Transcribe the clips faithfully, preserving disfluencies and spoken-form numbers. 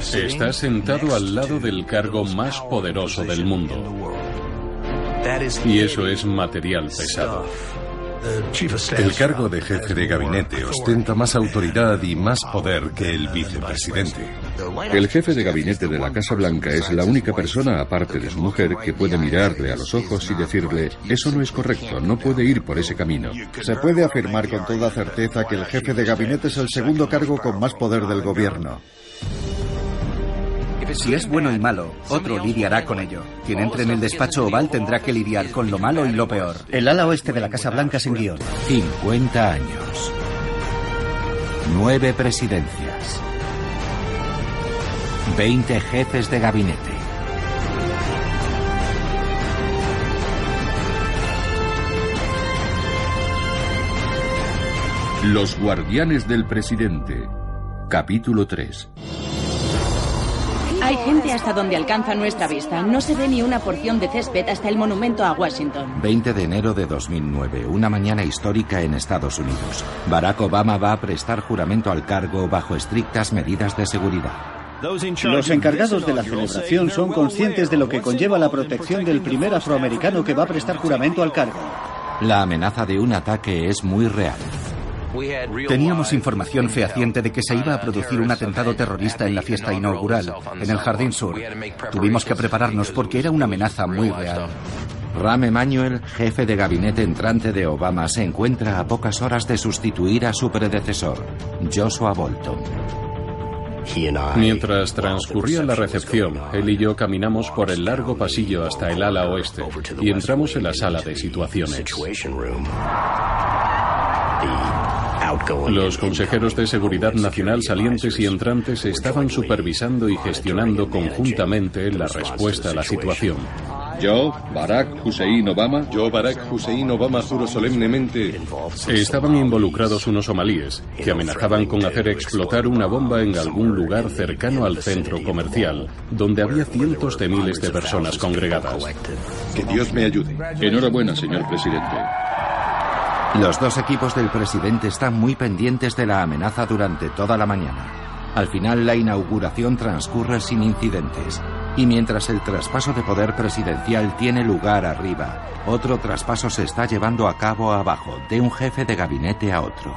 Está sentado al lado del cargo más poderoso del mundo. Y eso es material pesado. El cargo de jefe de gabinete ostenta más autoridad y más poder que el vicepresidente. El jefe de gabinete de la Casa Blanca es la única persona, aparte de su mujer, que puede mirarle a los ojos y decirle: eso no es correcto, no puede ir por ese camino. Se puede afirmar con toda certeza que el jefe de gabinete es el segundo cargo con más poder del gobierno. Si es bueno y malo, otro lidiará con ello. Quien entre en el despacho oval tendrá que lidiar con lo malo y lo peor. El ala oeste de la Casa Blanca sin guión. cincuenta años. Nueve presidencias. veinte jefes de gabinete. Los guardianes del presidente. Capítulo tres. Hay gente hasta donde alcanza nuestra vista. No se ve ni una porción de césped hasta el monumento a Washington. veinte de enero de dos mil nueve, una mañana histórica en Estados Unidos. Barack Obama va a prestar juramento al cargo bajo estrictas medidas de seguridad. Los encargados de la celebración son conscientes de lo que conlleva la protección del primer afroamericano que va a prestar juramento al cargo. La amenaza de un ataque es muy real. Teníamos información fehaciente de que se iba a producir un atentado terrorista en la fiesta inaugural, en el Jardín Sur. Tuvimos que prepararnos porque era una amenaza muy real. Rahm Emanuel, jefe de gabinete entrante de Obama, se encuentra a pocas horas de sustituir a su predecesor, Joshua Bolton. Mientras transcurría la recepción, él y yo caminamos por el largo pasillo hasta el ala oeste y entramos en la sala de situaciones. Los consejeros de seguridad nacional salientes y entrantes estaban supervisando y gestionando conjuntamente la respuesta a la situación. Yo, Barack Hussein Obama. Yo, Barack Hussein Obama, juro solemnemente. Estaban involucrados unos somalíes que amenazaban con hacer explotar una bomba en algún lugar cercano al centro comercial, donde había cientos de miles de personas congregadas. Que Dios me ayude. Enhorabuena, señor presidente. Los dos equipos del presidente están muy pendientes de la amenaza durante toda la mañana. Al final, la inauguración transcurre sin incidentes. Y mientras el traspaso de poder presidencial tiene lugar arriba, otro traspaso se está llevando a cabo abajo, de un jefe de gabinete a otro.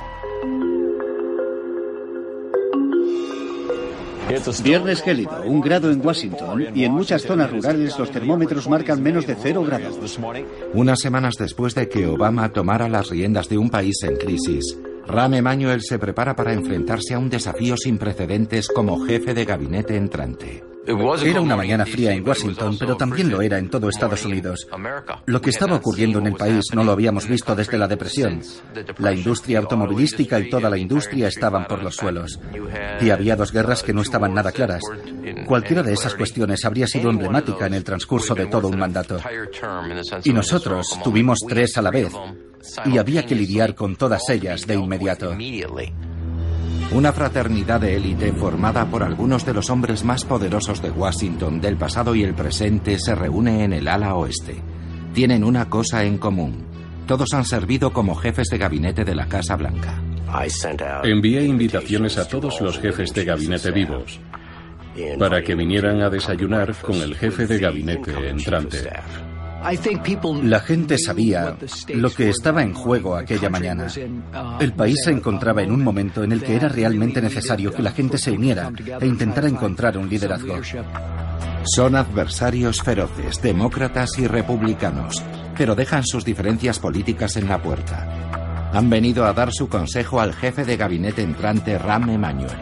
Viernes gélido, un grado en Washington, y en muchas zonas rurales los termómetros marcan menos de cero grados. Unas semanas después de que Obama tomara las riendas de un país en crisis, Rahm Emanuel se prepara para enfrentarse a un desafío sin precedentes como jefe de gabinete entrante. Era una mañana fría en Washington, pero también lo era en todo Estados Unidos. Lo que estaba ocurriendo en el país no lo habíamos visto desde la depresión. La industria automovilística y toda la industria estaban por los suelos. Y había dos guerras que no estaban nada claras. Cualquiera de esas cuestiones habría sido emblemática en el transcurso de todo un mandato. Y nosotros tuvimos tres a la vez. Y había que lidiar con todas ellas de inmediato. Una fraternidad de élite formada por algunos de los hombres más poderosos de Washington del pasado y el presente se reúne en el ala oeste. Tienen una cosa en común. Todos han servido como jefes de gabinete de la Casa Blanca. Envié invitaciones a todos los jefes de gabinete vivos para que vinieran a desayunar con el jefe de gabinete entrante. La gente sabía lo que estaba en juego aquella mañana. El país se encontraba en un momento en el que era realmente necesario que la gente se uniera e intentara encontrar un liderazgo. Son adversarios feroces, demócratas y republicanos, pero dejan sus diferencias políticas en la puerta. Han venido a dar su consejo al jefe de gabinete entrante, Rahm Emanuel.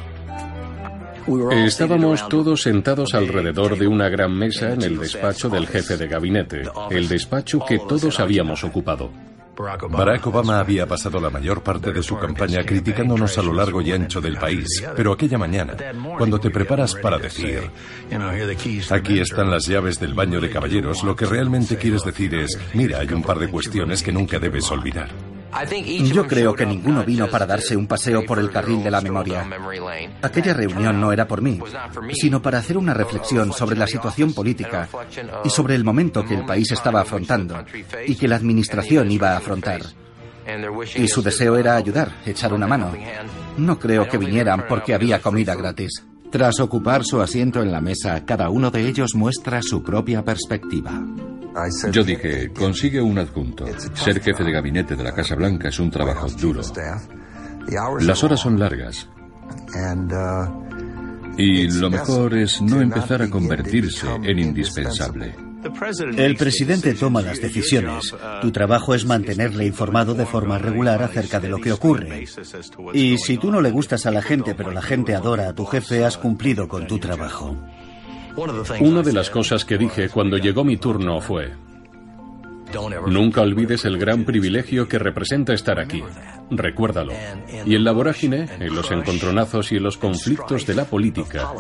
Estábamos todos sentados alrededor de una gran mesa en el despacho del jefe de gabinete, el despacho que todos habíamos ocupado. Barack Obama había pasado la mayor parte de su campaña criticándonos a lo largo y ancho del país, pero aquella mañana, cuando te preparas para decir, aquí están las llaves del baño de caballeros, lo que realmente quieres decir es, mira, hay un par de cuestiones que nunca debes olvidar. Yo creo que ninguno vino para darse un paseo por el carril de la memoria. Aquella reunión no era por mí, sino para hacer una reflexión sobre la situación política y sobre el momento que el país estaba afrontando y que la administración iba a afrontar. Y su deseo era ayudar, echar una mano. No creo que vinieran porque había comida gratis. Tras ocupar su asiento en la mesa, cada uno de ellos muestra su propia perspectiva. Yo dije, consigue un adjunto. Ser jefe de gabinete de la Casa Blanca es un trabajo duro. Las horas son largas. Y lo mejor es no empezar a convertirse en indispensable. El presidente toma las decisiones. Tu trabajo es mantenerle informado de forma regular acerca de lo que ocurre. Y si tú no le gustas a la gente, pero la gente adora a tu jefe, has cumplido con tu trabajo. Una de las cosas que dije cuando llegó mi turno fue: nunca olvides el gran privilegio que representa estar aquí. Recuérdalo. Y en la vorágine, en los encontronazos y en los conflictos de la política,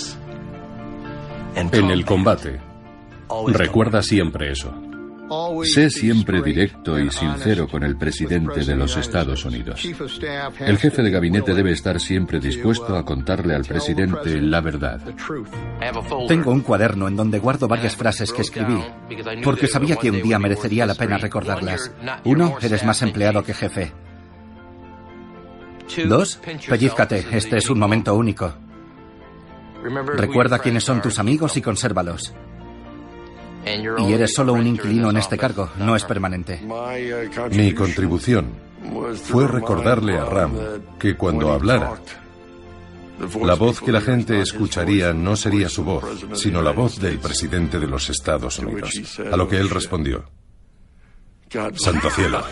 en el combate, recuerda siempre eso. Sé siempre directo y sincero con el presidente de los Estados Unidos. El jefe de gabinete debe estar siempre dispuesto a contarle al presidente la verdad. Tengo un cuaderno en donde guardo varias frases que escribí, porque sabía que un día merecería la pena recordarlas. Uno, eres más empleado que jefe. Dos, pellízcate, este es un momento único. Recuerda quiénes son tus amigos y consérvalos. Y eres solo un inquilino en este cargo, no es permanente. Mi contribución fue recordarle a Ram que cuando hablara, la voz que la gente escucharía no sería su voz, sino la voz del presidente de los Estados Unidos. A lo que él respondió: ¡Santo cielo!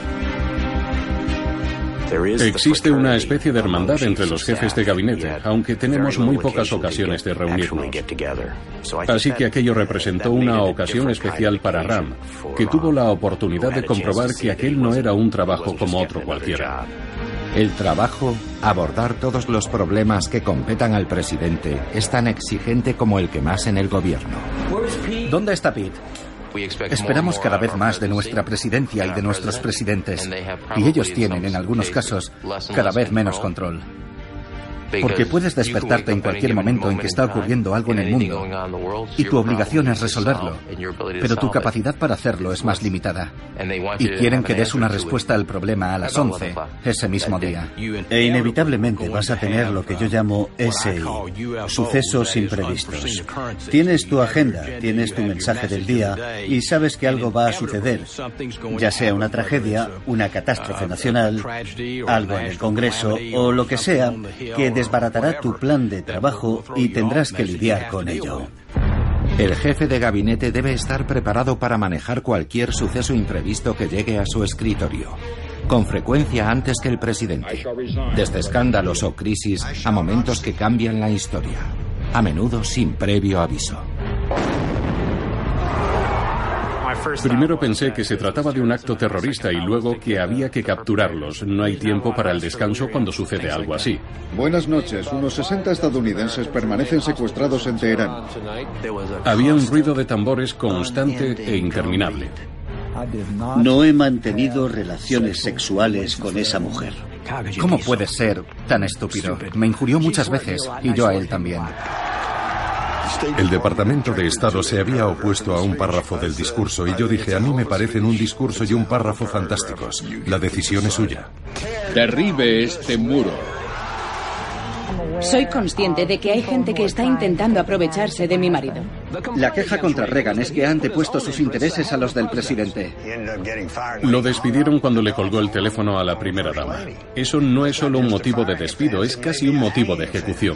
Existe una especie de hermandad entre los jefes de gabinete, aunque tenemos muy pocas ocasiones de reunirnos. Así que aquello representó una ocasión especial para Ram, que tuvo la oportunidad de comprobar que aquel no era un trabajo como otro cualquiera. El trabajo, abordar todos los problemas que competan al presidente, es tan exigente como el que más en el gobierno. ¿Dónde está Pete? Esperamos cada vez más de nuestra presidencia y de nuestros presidentes, y ellos tienen, en algunos casos, cada vez menos control. Porque puedes despertarte en cualquier momento en que está ocurriendo algo en el mundo, y tu obligación es resolverlo, pero tu capacidad para hacerlo es más limitada. Y quieren que des una respuesta al problema a las once, ese mismo día. E inevitablemente vas a tener lo que yo llamo S I, sucesos imprevistos. Tienes tu agenda, tienes tu mensaje del día y sabes que algo va a suceder, ya sea una tragedia, una catástrofe nacional, algo en el Congreso o lo que sea, que desbaratará tu plan de trabajo y tendrás que lidiar con ello. El jefe de gabinete debe estar preparado para manejar cualquier suceso imprevisto que llegue a su escritorio, con frecuencia antes que el presidente, desde escándalos o crisis a momentos que cambian la historia, a menudo sin previo aviso. Primero pensé que se trataba de un acto terrorista y luego que había que capturarlos. No hay tiempo para el descanso cuando sucede algo así. Buenas noches. Unos sesenta estadounidenses permanecen secuestrados en Teherán. Había un ruido de tambores constante e interminable. No he mantenido relaciones sexuales con esa mujer. ¿Cómo puedes ser tan estúpido? Me injurió muchas veces, y yo a él también. El Departamento de Estado se había opuesto a un párrafo del discurso y yo dije, a mí me parecen un discurso y un párrafo fantásticos. La decisión es suya. Derribe este muro. Soy consciente de que hay gente que está intentando aprovecharse de mi marido. La queja contra Reagan es que ha antepuesto sus intereses a los del presidente. Lo despidieron cuando le colgó el teléfono a la primera dama. Eso no es solo un motivo de despido, es casi un motivo de ejecución.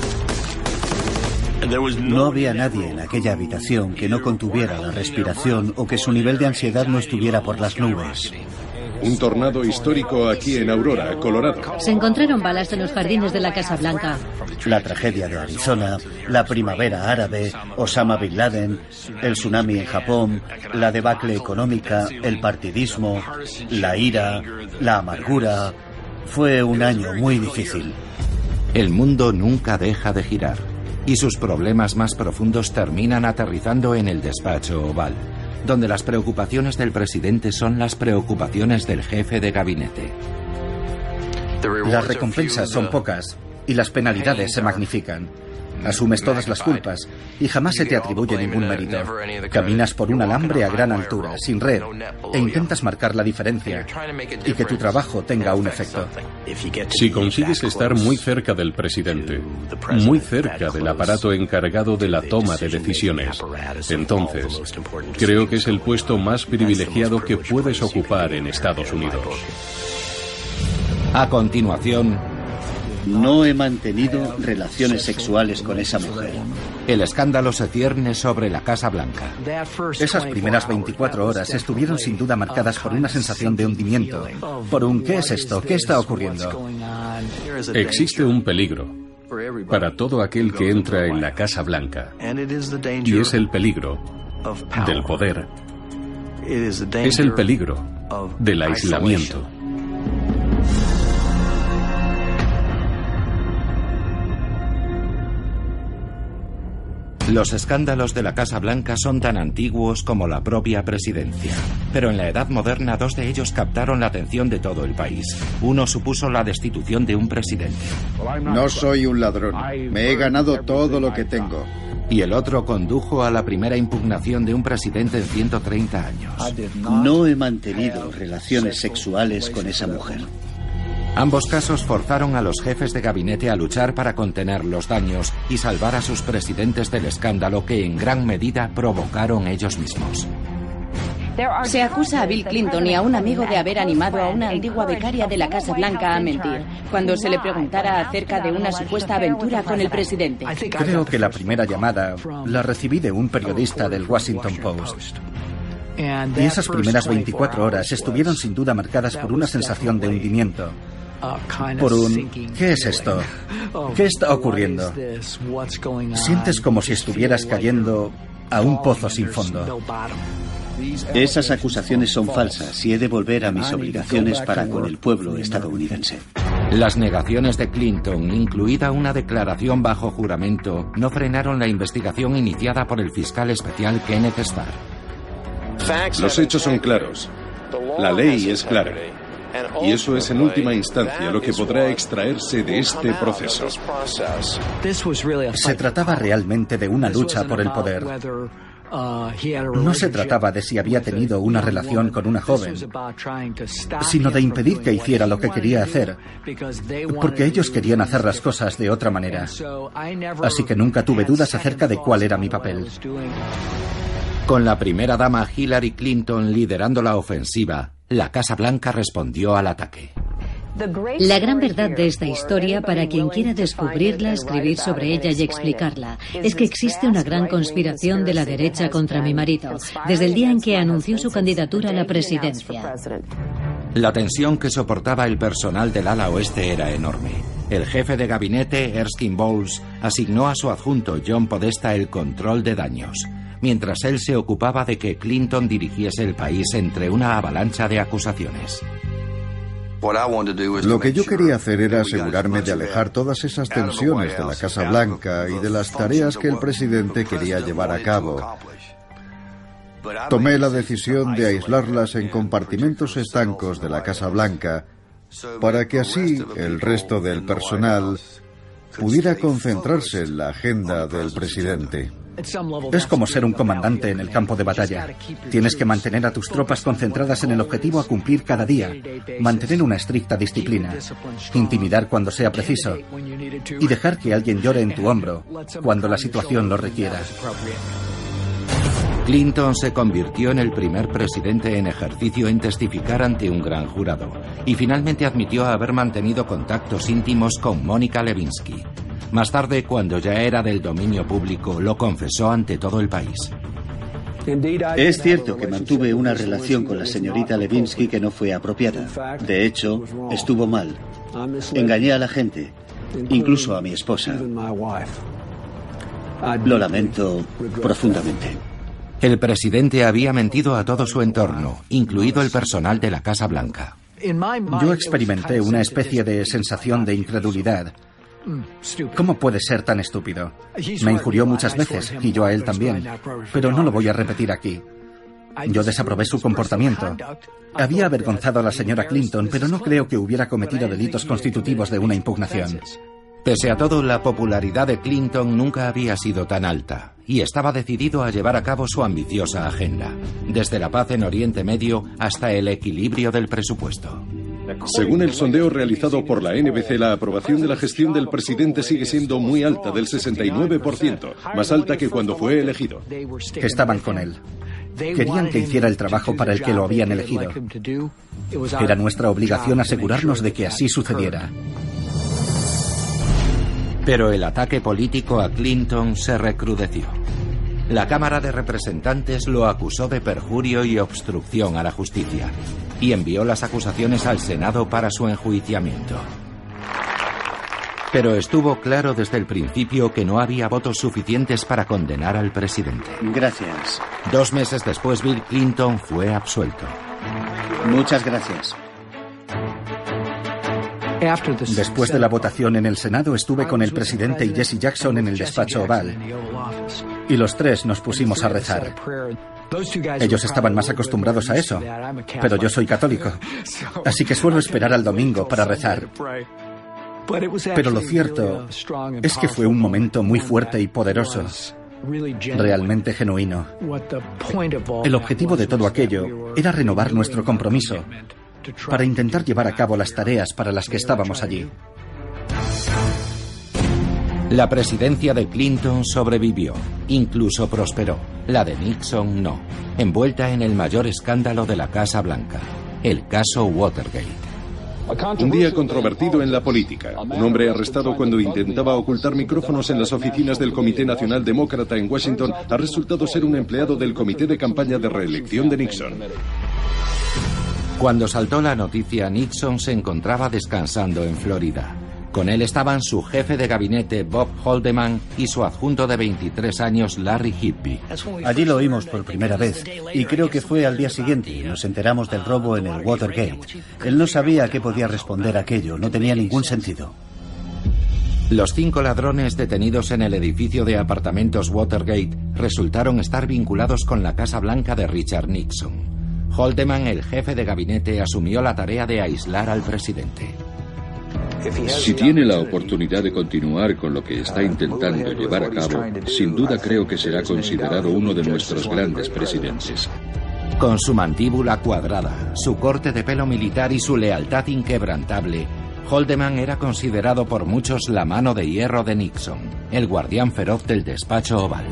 No había nadie en aquella habitación que no contuviera la respiración o que su nivel de ansiedad no estuviera por las nubes. Un tornado histórico aquí en Aurora, Colorado. Se encontraron balas en los jardines de la Casa Blanca. La tragedia de Arizona, la primavera árabe, Osama Bin Laden, el tsunami en Japón, la debacle económica, el partidismo, la ira, la amargura. Fue un año muy difícil. El mundo nunca deja de girar y sus problemas más profundos terminan aterrizando en el despacho oval, donde las preocupaciones del presidente son las preocupaciones del jefe de gabinete. Las recompensas son pocas y las penalidades se magnifican. Asumes todas las culpas y jamás se te atribuye ningún mérito. Caminas por un alambre a gran altura, sin red, e intentas marcar la diferencia y que tu trabajo tenga un efecto. Si consigues estar muy cerca del presidente, muy cerca del aparato encargado de la toma de decisiones, entonces creo que es el puesto más privilegiado que puedes ocupar en Estados Unidos. A continuación, no he mantenido relaciones sexuales con esa mujer. El escándalo se cierne sobre la Casa Blanca. Esas primeras veinticuatro horas estuvieron sin duda marcadas por una sensación de hundimiento, por un ¿qué es esto? ¿Qué está ocurriendo? Existe un peligro para todo aquel que entra en la Casa Blanca, y es el peligro del poder. Es el peligro del aislamiento. Los escándalos de la Casa Blanca son tan antiguos como la propia presidencia. Pero en la edad moderna, dos de ellos captaron la atención de todo el país. Uno supuso la destitución de un presidente. No soy un ladrón. Me he ganado todo lo que tengo. Y el otro condujo a la primera impugnación de un presidente en ciento treinta años. No he mantenido relaciones sexuales con esa mujer. Ambos casos forzaron a los jefes de gabinete a luchar para contener los daños y salvar a sus presidentes del escándalo que en gran medida provocaron ellos mismos. Se acusa a Bill Clinton y a un amigo de haber animado a una antigua becaria de la Casa Blanca a mentir cuando se le preguntara acerca de una supuesta aventura con el presidente. Creo que la primera llamada la recibí de un periodista del Washington Post. Y esas primeras veinticuatro horas estuvieron sin duda marcadas por una sensación de hundimiento. Por un ¿qué es esto? ¿Qué está ocurriendo? Sientes como si estuvieras cayendo a un pozo sin fondo. Esas acusaciones son falsas y he de volver a mis obligaciones para con el pueblo estadounidense. Las negaciones de Clinton, incluida una declaración bajo juramento, no frenaron la investigación iniciada por el fiscal especial Kenneth Starr. Los hechos son claros. La ley es clara. Y eso es en última instancia lo que podrá extraerse de este proceso. Se trataba realmente de una lucha por el poder. No se trataba de si había tenido una relación con una joven, sino de impedir que hiciera lo que quería hacer, porque ellos querían hacer las cosas de otra manera. Así que nunca tuve dudas acerca de cuál era mi papel. Con la primera dama Hillary Clinton liderando la ofensiva, la Casa Blanca respondió al ataque. La gran verdad de esta historia, para quien quiera descubrirla, escribir sobre ella y explicarla, es que existe una gran conspiración de la derecha contra mi marido, desde el día en que anunció su candidatura a la presidencia. La tensión que soportaba el personal del ala oeste era enorme. El jefe de gabinete, Erskine Bowles, asignó a su adjunto John Podesta el control de daños, mientras él se ocupaba de que Clinton dirigiese el país entre una avalancha de acusaciones. Lo que yo quería hacer era asegurarme de alejar todas esas tensiones de la Casa Blanca y de las tareas que el presidente quería llevar a cabo. Tomé la decisión de aislarlas en compartimentos estancos de la Casa Blanca para que así el resto del personal pudiera concentrarse en la agenda del presidente. Es como ser un comandante en el campo de batalla. Tienes que mantener a tus tropas concentradas en el objetivo a cumplir cada día, mantener una estricta disciplina, intimidar cuando sea preciso y dejar que alguien llore en tu hombro cuando la situación lo requiera. Clinton se convirtió en el primer presidente en ejercicio en testificar ante un gran jurado y finalmente admitió haber mantenido contactos íntimos con Mónica Lewinsky. Más tarde, cuando ya era del dominio público, lo confesó ante todo el país. Es cierto que mantuve una relación con la señorita Lewinsky que no fue apropiada. De hecho, estuvo mal. Engañé a la gente, incluso a mi esposa. Lo lamento profundamente. El presidente había mentido a todo su entorno, incluido el personal de la Casa Blanca. Yo experimenté una especie de sensación de incredulidad. ¿Cómo puede ser tan estúpido? Me injurió muchas veces, y yo a él también, pero no lo voy a repetir aquí. Yo desaprobé su comportamiento. Había avergonzado a la señora Clinton, pero no creo que hubiera cometido delitos constitutivos de una impugnación. Pese a todo, la popularidad de Clinton nunca había sido tan alta y estaba decidido a llevar a cabo su ambiciosa agenda, desde la paz en Oriente Medio hasta el equilibrio del presupuesto. Según el sondeo realizado por la N B C, la aprobación de la gestión del presidente sigue siendo muy alta, del sesenta y nueve por ciento, más alta que cuando fue elegido. Estaban con él. Querían que hiciera el trabajo para el que lo habían elegido. Era nuestra obligación asegurarnos de que así sucediera. Pero el ataque político a Clinton se recrudeció. La Cámara de Representantes lo acusó de perjurio y obstrucción a la justicia y envió las acusaciones al Senado para su enjuiciamiento. Pero estuvo claro desde el principio que no había votos suficientes para condenar al presidente. Gracias. Dos meses después, Bill Clinton fue absuelto. Muchas gracias. Después de la votación en el Senado, estuve con el presidente y Jesse Jackson en el despacho oval. Y los tres nos pusimos a rezar. Ellos estaban más acostumbrados a eso, pero yo soy católico. Así que suelo esperar al domingo para rezar. Pero lo cierto es que fue un momento muy fuerte y poderoso, realmente genuino. El objetivo de todo aquello era renovar nuestro compromiso para intentar llevar a cabo las tareas para las que estábamos allí. La presidencia de Clinton sobrevivió, incluso prosperó. La de Nixon no, envuelta en el mayor escándalo de la Casa Blanca, el caso Watergate. Un día controvertido en la política. Un hombre arrestado cuando intentaba ocultar micrófonos en las oficinas del Comité Nacional Demócrata en Washington ha resultado ser un empleado del comité de campaña de reelección de Nixon. Cuando saltó la noticia, Nixon se encontraba descansando en Florida. Con él estaban su jefe de gabinete, Bob Haldeman, y su adjunto de veintitrés años, Larry Higby. Allí lo oímos por primera vez, y creo que fue al día siguiente. Nos enteramos del robo en el Watergate. Él no sabía a qué podía responder aquello, no tenía ningún sentido. Los cinco ladrones detenidos en el edificio de apartamentos Watergate resultaron estar vinculados con la Casa Blanca de Richard Nixon. Haldeman, el jefe de gabinete, asumió la tarea de aislar al presidente. Si tiene la oportunidad de continuar con lo que está intentando llevar a cabo, sin duda creo que será considerado uno de nuestros grandes presidentes. Con su mandíbula cuadrada, su corte de pelo militar y su lealtad inquebrantable, Haldeman era considerado por muchos la mano de hierro de Nixon, el guardián feroz del despacho oval.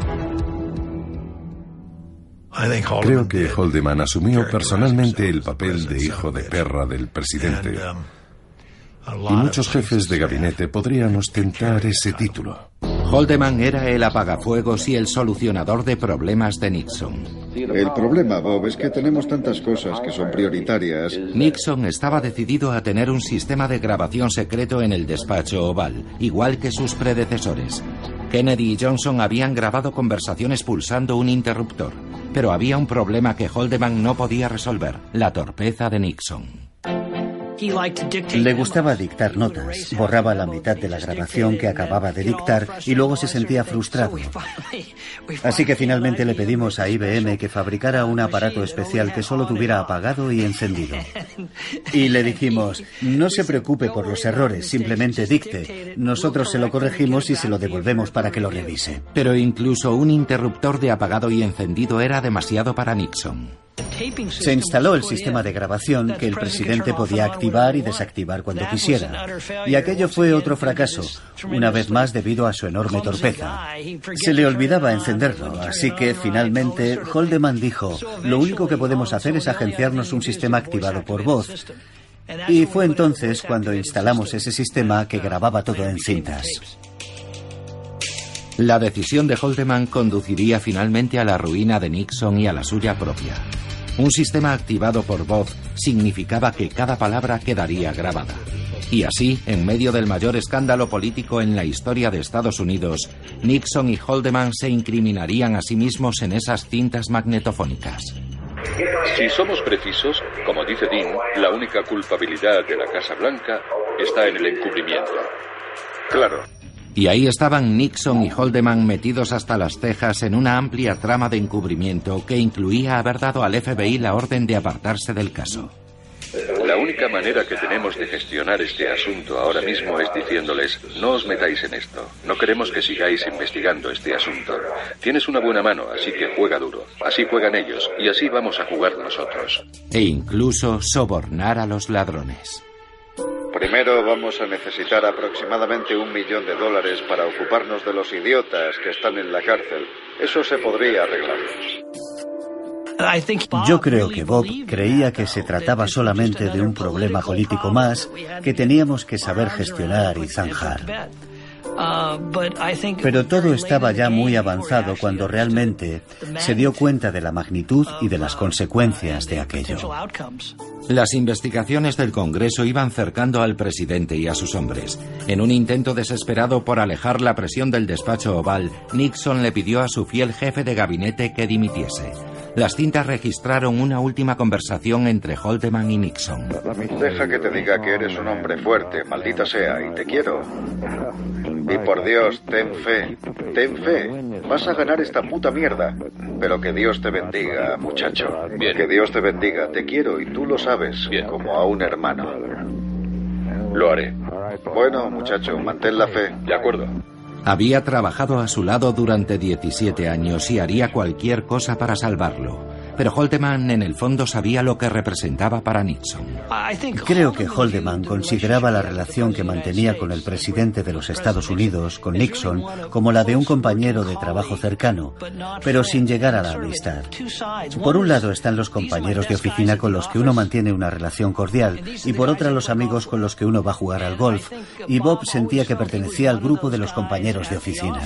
Creo que Haldeman asumió personalmente el papel de hijo de perra del presidente. Y muchos jefes de gabinete podrían ostentar ese título. Haldeman era el apagafuegos y el solucionador de problemas de Nixon. El problema, Bob, es que tenemos tantas cosas que son prioritarias. Nixon estaba decidido a tener un sistema de grabación secreto en el despacho oval, igual que sus predecesores. Kennedy y Johnson habían grabado conversaciones pulsando un interruptor, pero había un problema que Haldeman no podía resolver: la torpeza de Nixon. Le gustaba dictar notas, borraba la mitad de la grabación que acababa de dictar y luego se sentía frustrado. Así que finalmente le pedimos a I B M que fabricara un aparato especial que solo tuviera apagado y encendido. Y le dijimos, no se preocupe por los errores, simplemente dicte. Nosotros se lo corregimos y se lo devolvemos para que lo revise. Pero incluso un interruptor de apagado y encendido era demasiado para Nixon. Se instaló el sistema de grabación que el presidente podía activar y desactivar cuando quisiera. Y aquello fue otro fracaso, una vez más debido a su enorme torpeza. Se le olvidaba encenderlo, así que finalmente Haldeman dijo, lo único que podemos hacer es agenciarnos un sistema activado por voz. Y fue entonces cuando instalamos ese sistema que grababa todo en cintas. La decisión de Haldeman conduciría finalmente a la ruina de Nixon y a la suya propia. Un sistema activado por voz significaba que cada palabra quedaría grabada. Y así, en medio del mayor escándalo político en la historia de Estados Unidos, Nixon y Haldeman se incriminarían a sí mismos en esas cintas magnetofónicas. Si somos precisos, como dice Dean, la única culpabilidad de la Casa Blanca está en el encubrimiento. Claro. Y ahí estaban Nixon y Haldeman metidos hasta las cejas en una amplia trama de encubrimiento que incluía haber dado al F B I la orden de apartarse del caso. La única manera que tenemos de gestionar este asunto ahora mismo es diciéndoles, no os metáis en esto, no queremos que sigáis investigando este asunto. Tienes una buena mano, así que juega duro. Así juegan ellos, y así vamos a jugar nosotros. E incluso sobornar a los ladrones. Primero vamos a necesitar aproximadamente un millón de dólares para ocuparnos de los idiotas que están en la cárcel. Eso se podría arreglar. Yo creo que Bob creía que se trataba solamente de un problema político más que teníamos que saber gestionar y zanjar. Pero todo estaba ya muy avanzado cuando realmente se dio cuenta de la magnitud y de las consecuencias de aquello. Las investigaciones del Congreso iban cercando al presidente y a sus hombres. En un intento desesperado por alejar la presión del despacho oval, Nixon le pidió a su fiel jefe de gabinete que dimitiese. Las cintas registraron una última conversación entre Haldeman y Nixon. Deja que te diga que eres un hombre fuerte, maldita sea, y te quiero. Y por Dios, ten fe, ten fe. Vas a ganar esta puta mierda. Pero que Dios te bendiga, muchacho. Bien. Que Dios te bendiga, te quiero y tú lo sabes, Bien. Como a un hermano. Lo haré. Bueno, muchacho, mantén la fe. De acuerdo. Había trabajado a su lado durante diecisiete años y haría cualquier cosa para salvarlo. Pero Haldeman en el fondo sabía lo que representaba para Nixon. Creo que Haldeman consideraba la relación que mantenía con el presidente de los Estados Unidos, con Nixon, como la de un compañero de trabajo cercano, pero sin llegar a la amistad. Por un lado están los compañeros de oficina con los que uno mantiene una relación cordial y por otra los amigos con los que uno va a jugar al golf, y Bob sentía que pertenecía al grupo de los compañeros de oficina.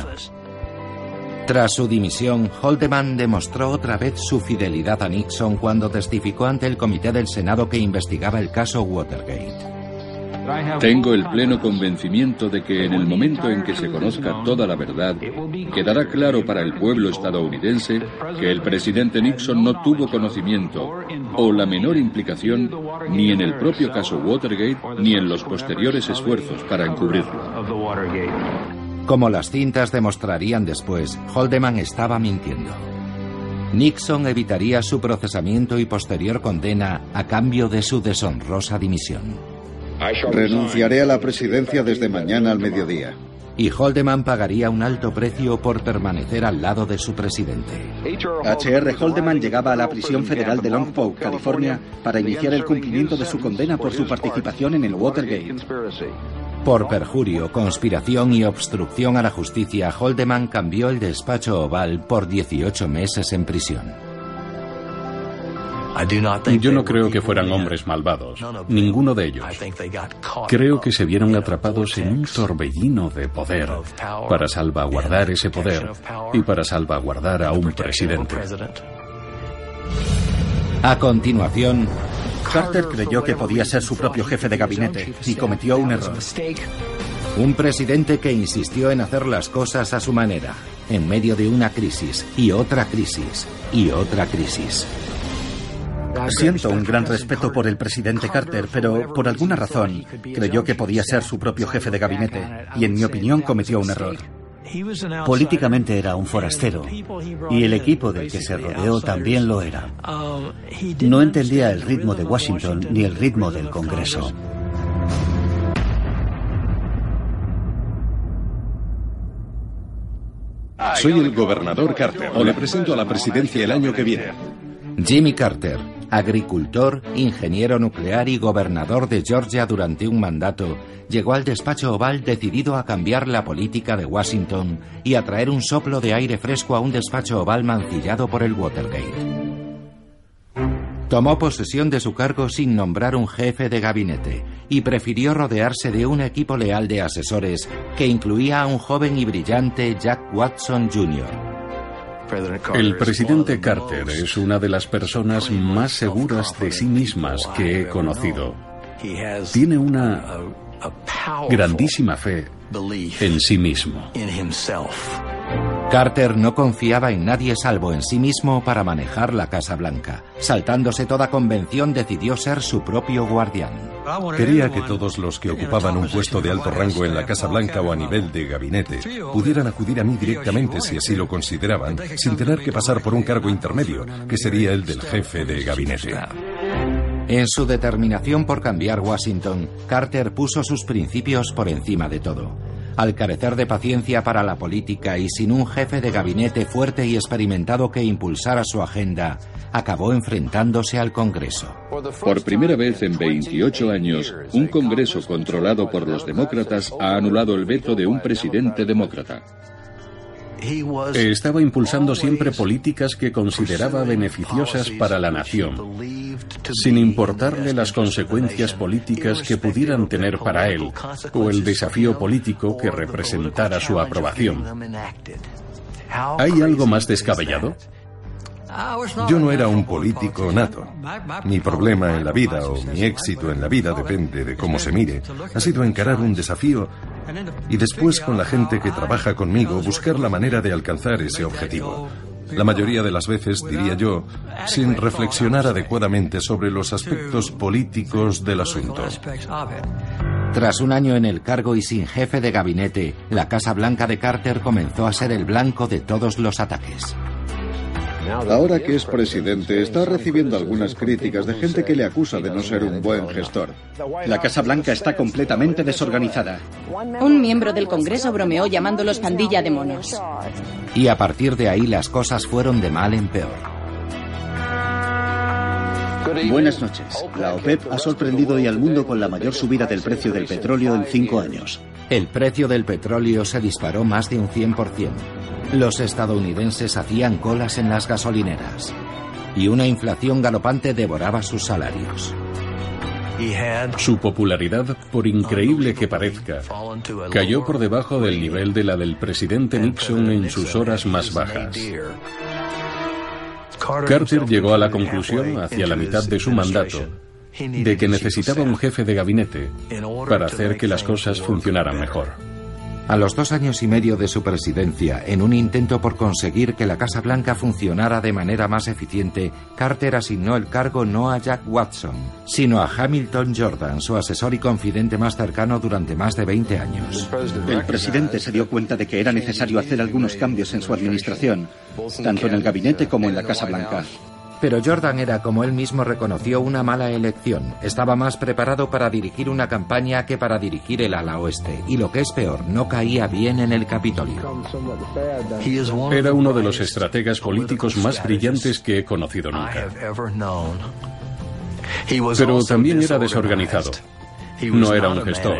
Tras su dimisión, Haldeman demostró otra vez su fidelidad a Nixon cuando testificó ante el comité del Senado que investigaba el caso Watergate. Tengo el pleno convencimiento de que en el momento en que se conozca toda la verdad, quedará claro para el pueblo estadounidense que el presidente Nixon no tuvo conocimiento o la menor implicación ni en el propio caso Watergate ni en los posteriores esfuerzos para encubrirlo. Como las cintas demostrarían después, Haldeman estaba mintiendo. Nixon evitaría su procesamiento y posterior condena a cambio de su deshonrosa dimisión. Renunciaré a la presidencia desde mañana al mediodía. Y Haldeman pagaría un alto precio por permanecer al lado de su presidente. H R Haldeman llegaba a la prisión federal de Longport, California, para iniciar el cumplimiento de su condena por su participación en el Watergate. Por perjurio, conspiración y obstrucción a la justicia, Haldeman cambió el despacho oval por dieciocho meses en prisión. Yo no creo que fueran hombres malvados, ninguno de ellos. Creo que se vieron atrapados en un torbellino de poder para salvaguardar ese poder y para salvaguardar a un presidente. A continuación, Carter creyó que podía ser su propio jefe de gabinete y cometió un error. Un presidente que insistió en hacer las cosas a su manera, en medio de una crisis, y otra crisis, y otra crisis. Siento un gran respeto por el presidente Carter, pero por alguna razón creyó que podía ser su propio jefe de gabinete y en mi opinión cometió un error. Políticamente era un forastero y el equipo del que se rodeó también lo era. No entendía el ritmo de Washington ni el ritmo del Congreso. Soy el gobernador Carter. Le presento a la presidencia el año que viene. Jimmy Carter, agricultor, ingeniero nuclear y gobernador de Georgia durante un mandato, llegó al despacho oval decidido a cambiar la política de Washington y a traer un soplo de aire fresco a un despacho oval mancillado por el Watergate. Tomó posesión de su cargo sin nombrar un jefe de gabinete y prefirió rodearse de un equipo leal de asesores que incluía a un joven y brillante Jack Watson junior El presidente Carter es una de las personas más seguras de sí mismas que he conocido. Tiene una grandísima fe en sí mismo. Carter no confiaba en nadie salvo en sí mismo para manejar la Casa Blanca. Saltándose toda convención, decidió ser su propio guardián. Quería que todos los que ocupaban un puesto de alto rango en la Casa Blanca o a nivel de gabinete pudieran acudir a mí directamente si así lo consideraban, sin tener que pasar por un cargo intermedio, que sería el del jefe de gabinete. En su determinación por cambiar Washington, Carter puso sus principios por encima de todo. Al carecer de paciencia para la política y sin un jefe de gabinete fuerte y experimentado que impulsara su agenda, acabó enfrentándose al Congreso. Por primera vez en veintiocho años, un Congreso controlado por los demócratas ha anulado el veto de un presidente demócrata. Estaba impulsando siempre políticas que consideraba beneficiosas para la nación, sin importarle las consecuencias políticas que pudieran tener para él o el desafío político que representara su aprobación. ¿Hay algo más descabellado? Yo no era un político nato. Mi problema en la vida o mi éxito en la vida, depende de cómo se mire, ha sido encarar un desafío y después, con la gente que trabaja conmigo, buscar la manera de alcanzar ese objetivo. La mayoría de las veces, diría yo, sin reflexionar adecuadamente sobre los aspectos políticos del asunto. Tras un año en el cargo y sin jefe de gabinete, la Casa Blanca de Carter comenzó a ser el blanco de todos los ataques. Ahora que es presidente, está recibiendo algunas críticas de gente que le acusa de no ser un buen gestor. La Casa Blanca está completamente desorganizada. Un miembro del Congreso bromeó llamándolos pandilla de monos. Y a partir de ahí las cosas fueron de mal en peor. Buenas noches. La OPEP ha sorprendido hoy al mundo con la mayor subida del precio del petróleo en cinco años. El precio del petróleo se disparó más de un cien por ciento. Los estadounidenses hacían colas en las gasolineras y una inflación galopante devoraba sus salarios. Su popularidad, por increíble que parezca, cayó por debajo del nivel de la del presidente Nixon en sus horas más bajas. Carter llegó a la conclusión, hacia la mitad de su mandato, de que necesitaba un jefe de gabinete para hacer que las cosas funcionaran mejor. A los dos años y medio de su presidencia, en un intento por conseguir que la Casa Blanca funcionara de manera más eficiente, Carter asignó el cargo no a Jack Watson, sino a Hamilton Jordan, su asesor y confidente más cercano durante más de veinte años. El presidente se dio cuenta de que era necesario hacer algunos cambios en su administración, tanto en el gabinete como en la Casa Blanca. Pero Jordan era, como él mismo reconoció, una mala elección. Estaba más preparado para dirigir una campaña que para dirigir el ala oeste. Y lo que es peor, no caía bien en el Capitolio. Era uno de los estrategas políticos más brillantes que he conocido nunca. Pero también era desorganizado. No era un gestor.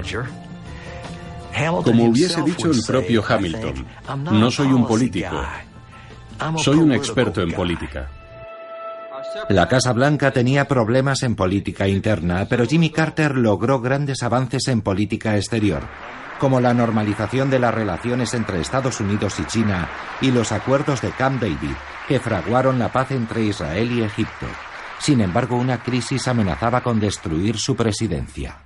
Como hubiese dicho el propio Hamilton, no soy un político. Soy un experto en política. La Casa Blanca tenía problemas en política interna, pero Jimmy Carter logró grandes avances en política exterior, como la normalización de las relaciones entre Estados Unidos y China y los acuerdos de Camp David, que fraguaron la paz entre Israel y Egipto. Sin embargo, una crisis amenazaba con destruir su presidencia.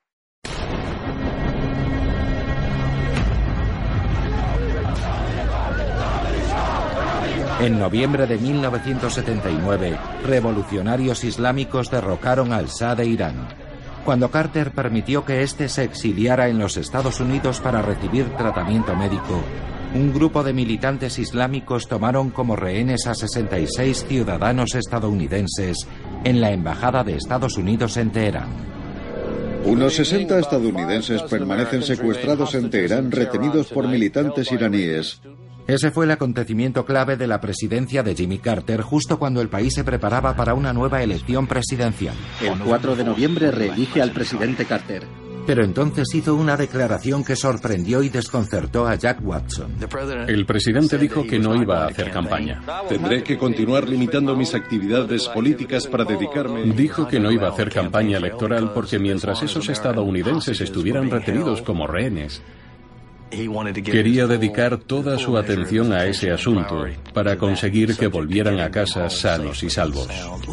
En noviembre de mil novecientos setenta y nueve, revolucionarios islámicos derrocaron al Shah de Irán. Cuando Carter permitió que éste se exiliara en los Estados Unidos para recibir tratamiento médico, un grupo de militantes islámicos tomaron como rehenes a sesenta y seis ciudadanos estadounidenses en la Embajada de Estados Unidos en Teherán. Unos sesenta estadounidenses permanecen secuestrados en Teherán, retenidos por militantes iraníes. Ese fue el acontecimiento clave de la presidencia de Jimmy Carter, justo cuando el país se preparaba para una nueva elección presidencial. El cuatro de noviembre reelige al presidente Carter. Pero entonces hizo una declaración que sorprendió y desconcertó a Jack Watson. El presidente dijo que no iba a hacer campaña. Tendré que continuar limitando mis actividades políticas para dedicarme... Dijo que no iba a hacer campaña electoral porque mientras esos estadounidenses estuvieran retenidos como rehenes, quería dedicar toda su atención a ese asunto para conseguir que volvieran a casa sanos y salvos.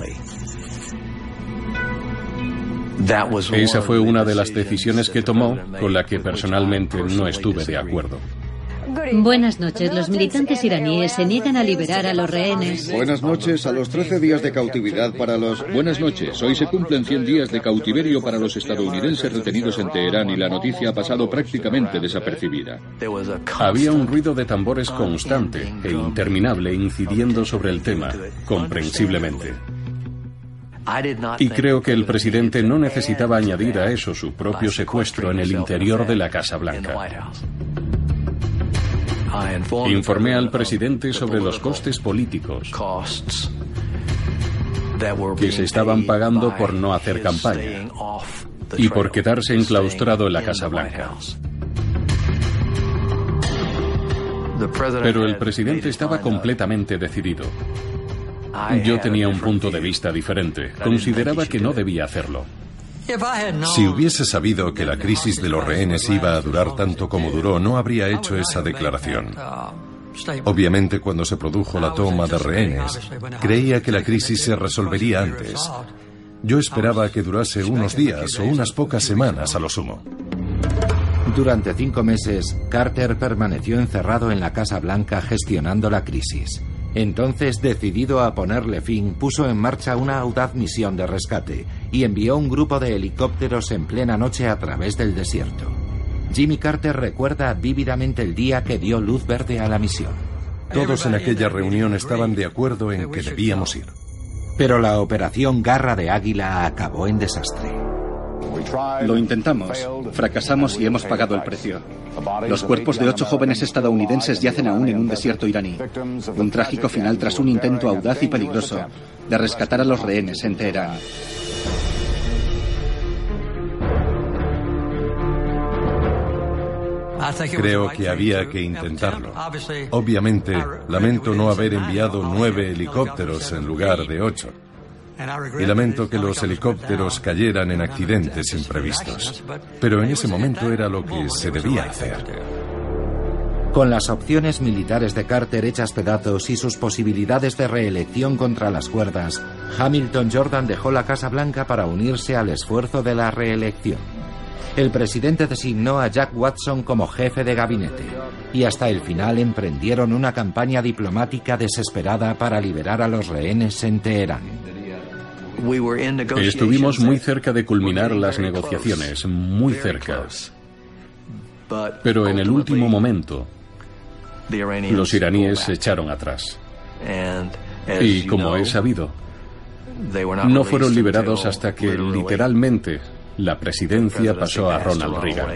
Esa fue una de las decisiones que tomó, con la que personalmente no estuve de acuerdo. Buenas noches. Los militantes iraníes se niegan a liberar a los rehenes. Buenas noches. A los trece días de cautividad para los... Buenas noches. Hoy se cumplen cien días de cautiverio para los estadounidenses retenidos en Teherán y la noticia ha pasado prácticamente desapercibida. Había un ruido de tambores constante e interminable incidiendo sobre el tema, comprensiblemente. Y creo que el presidente no necesitaba añadir a eso su propio secuestro en el interior de la Casa Blanca. Informé al presidente sobre los costes políticos que se estaban pagando por no hacer campaña y por quedarse enclaustrado en la Casa Blanca. Pero el presidente estaba completamente decidido. Yo tenía un punto de vista diferente. Consideraba que no debía hacerlo. Si hubiese sabido que la crisis de los rehenes iba a durar tanto como duró, no habría hecho esa declaración. Obviamente, cuando se produjo la toma de rehenes, creía que la crisis se resolvería antes. Yo esperaba que durase unos días o unas pocas semanas a lo sumo. Durante cinco meses, Carter permaneció encerrado en la Casa Blanca gestionando la crisis. Entonces, decidido a ponerle fin, puso en marcha una audaz misión de rescate y envió un grupo de helicópteros en plena noche a través del desierto. Jimmy Carter recuerda vívidamente el día que dio luz verde a la misión. Todos en aquella reunión estaban de acuerdo en que debíamos ir. Pero la operación Garra de Águila acabó en desastre. Lo intentamos, fracasamos y hemos pagado el precio. Los cuerpos de ocho jóvenes estadounidenses yacen aún en un desierto iraní. Un trágico final tras un intento audaz y peligroso de rescatar a los rehenes en Teherán. Creo que había que intentarlo. Obviamente, lamento no haber enviado nueve helicópteros en lugar de ocho. Y lamento que los helicópteros cayeran en accidentes imprevistos. Pero en ese momento era lo que se debía hacer. Con las opciones militares de Carter hechas pedazos y sus posibilidades de reelección contra las cuerdas, Hamilton Jordan dejó la Casa Blanca para unirse al esfuerzo de la reelección. El presidente designó a Jack Watson como jefe de gabinete y hasta el final emprendieron una campaña diplomática desesperada para liberar a los rehenes en Teherán. Estuvimos muy cerca de culminar las negociaciones, muy cerca. Pero en el último momento, los iraníes se echaron atrás. Y como es sabido, no fueron liberados hasta que, literalmente, la presidencia pasó a Ronald Reagan.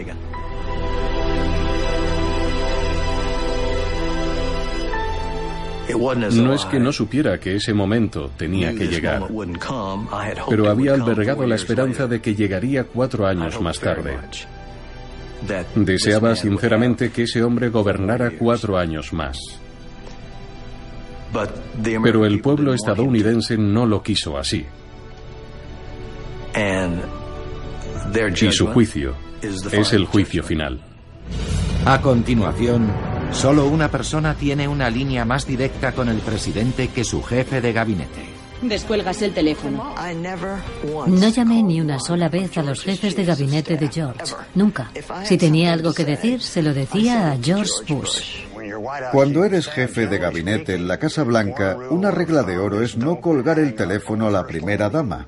No es que no supiera que ese momento tenía que llegar, pero había albergado la esperanza de que llegaría cuatro años más tarde. Deseaba sinceramente que ese hombre gobernara cuatro años más. Pero el pueblo estadounidense no lo quiso así. Y su juicio es el juicio final. A continuación, solo una persona tiene una línea más directa con el presidente que su jefe de gabinete. Descuelgas el teléfono. No llamé ni una sola vez a los jefes de gabinete de George. Nunca. Si tenía algo que decir, se lo decía a George Bush. Cuando eres jefe de gabinete en la Casa Blanca, una regla de oro es no colgar el teléfono a la primera dama.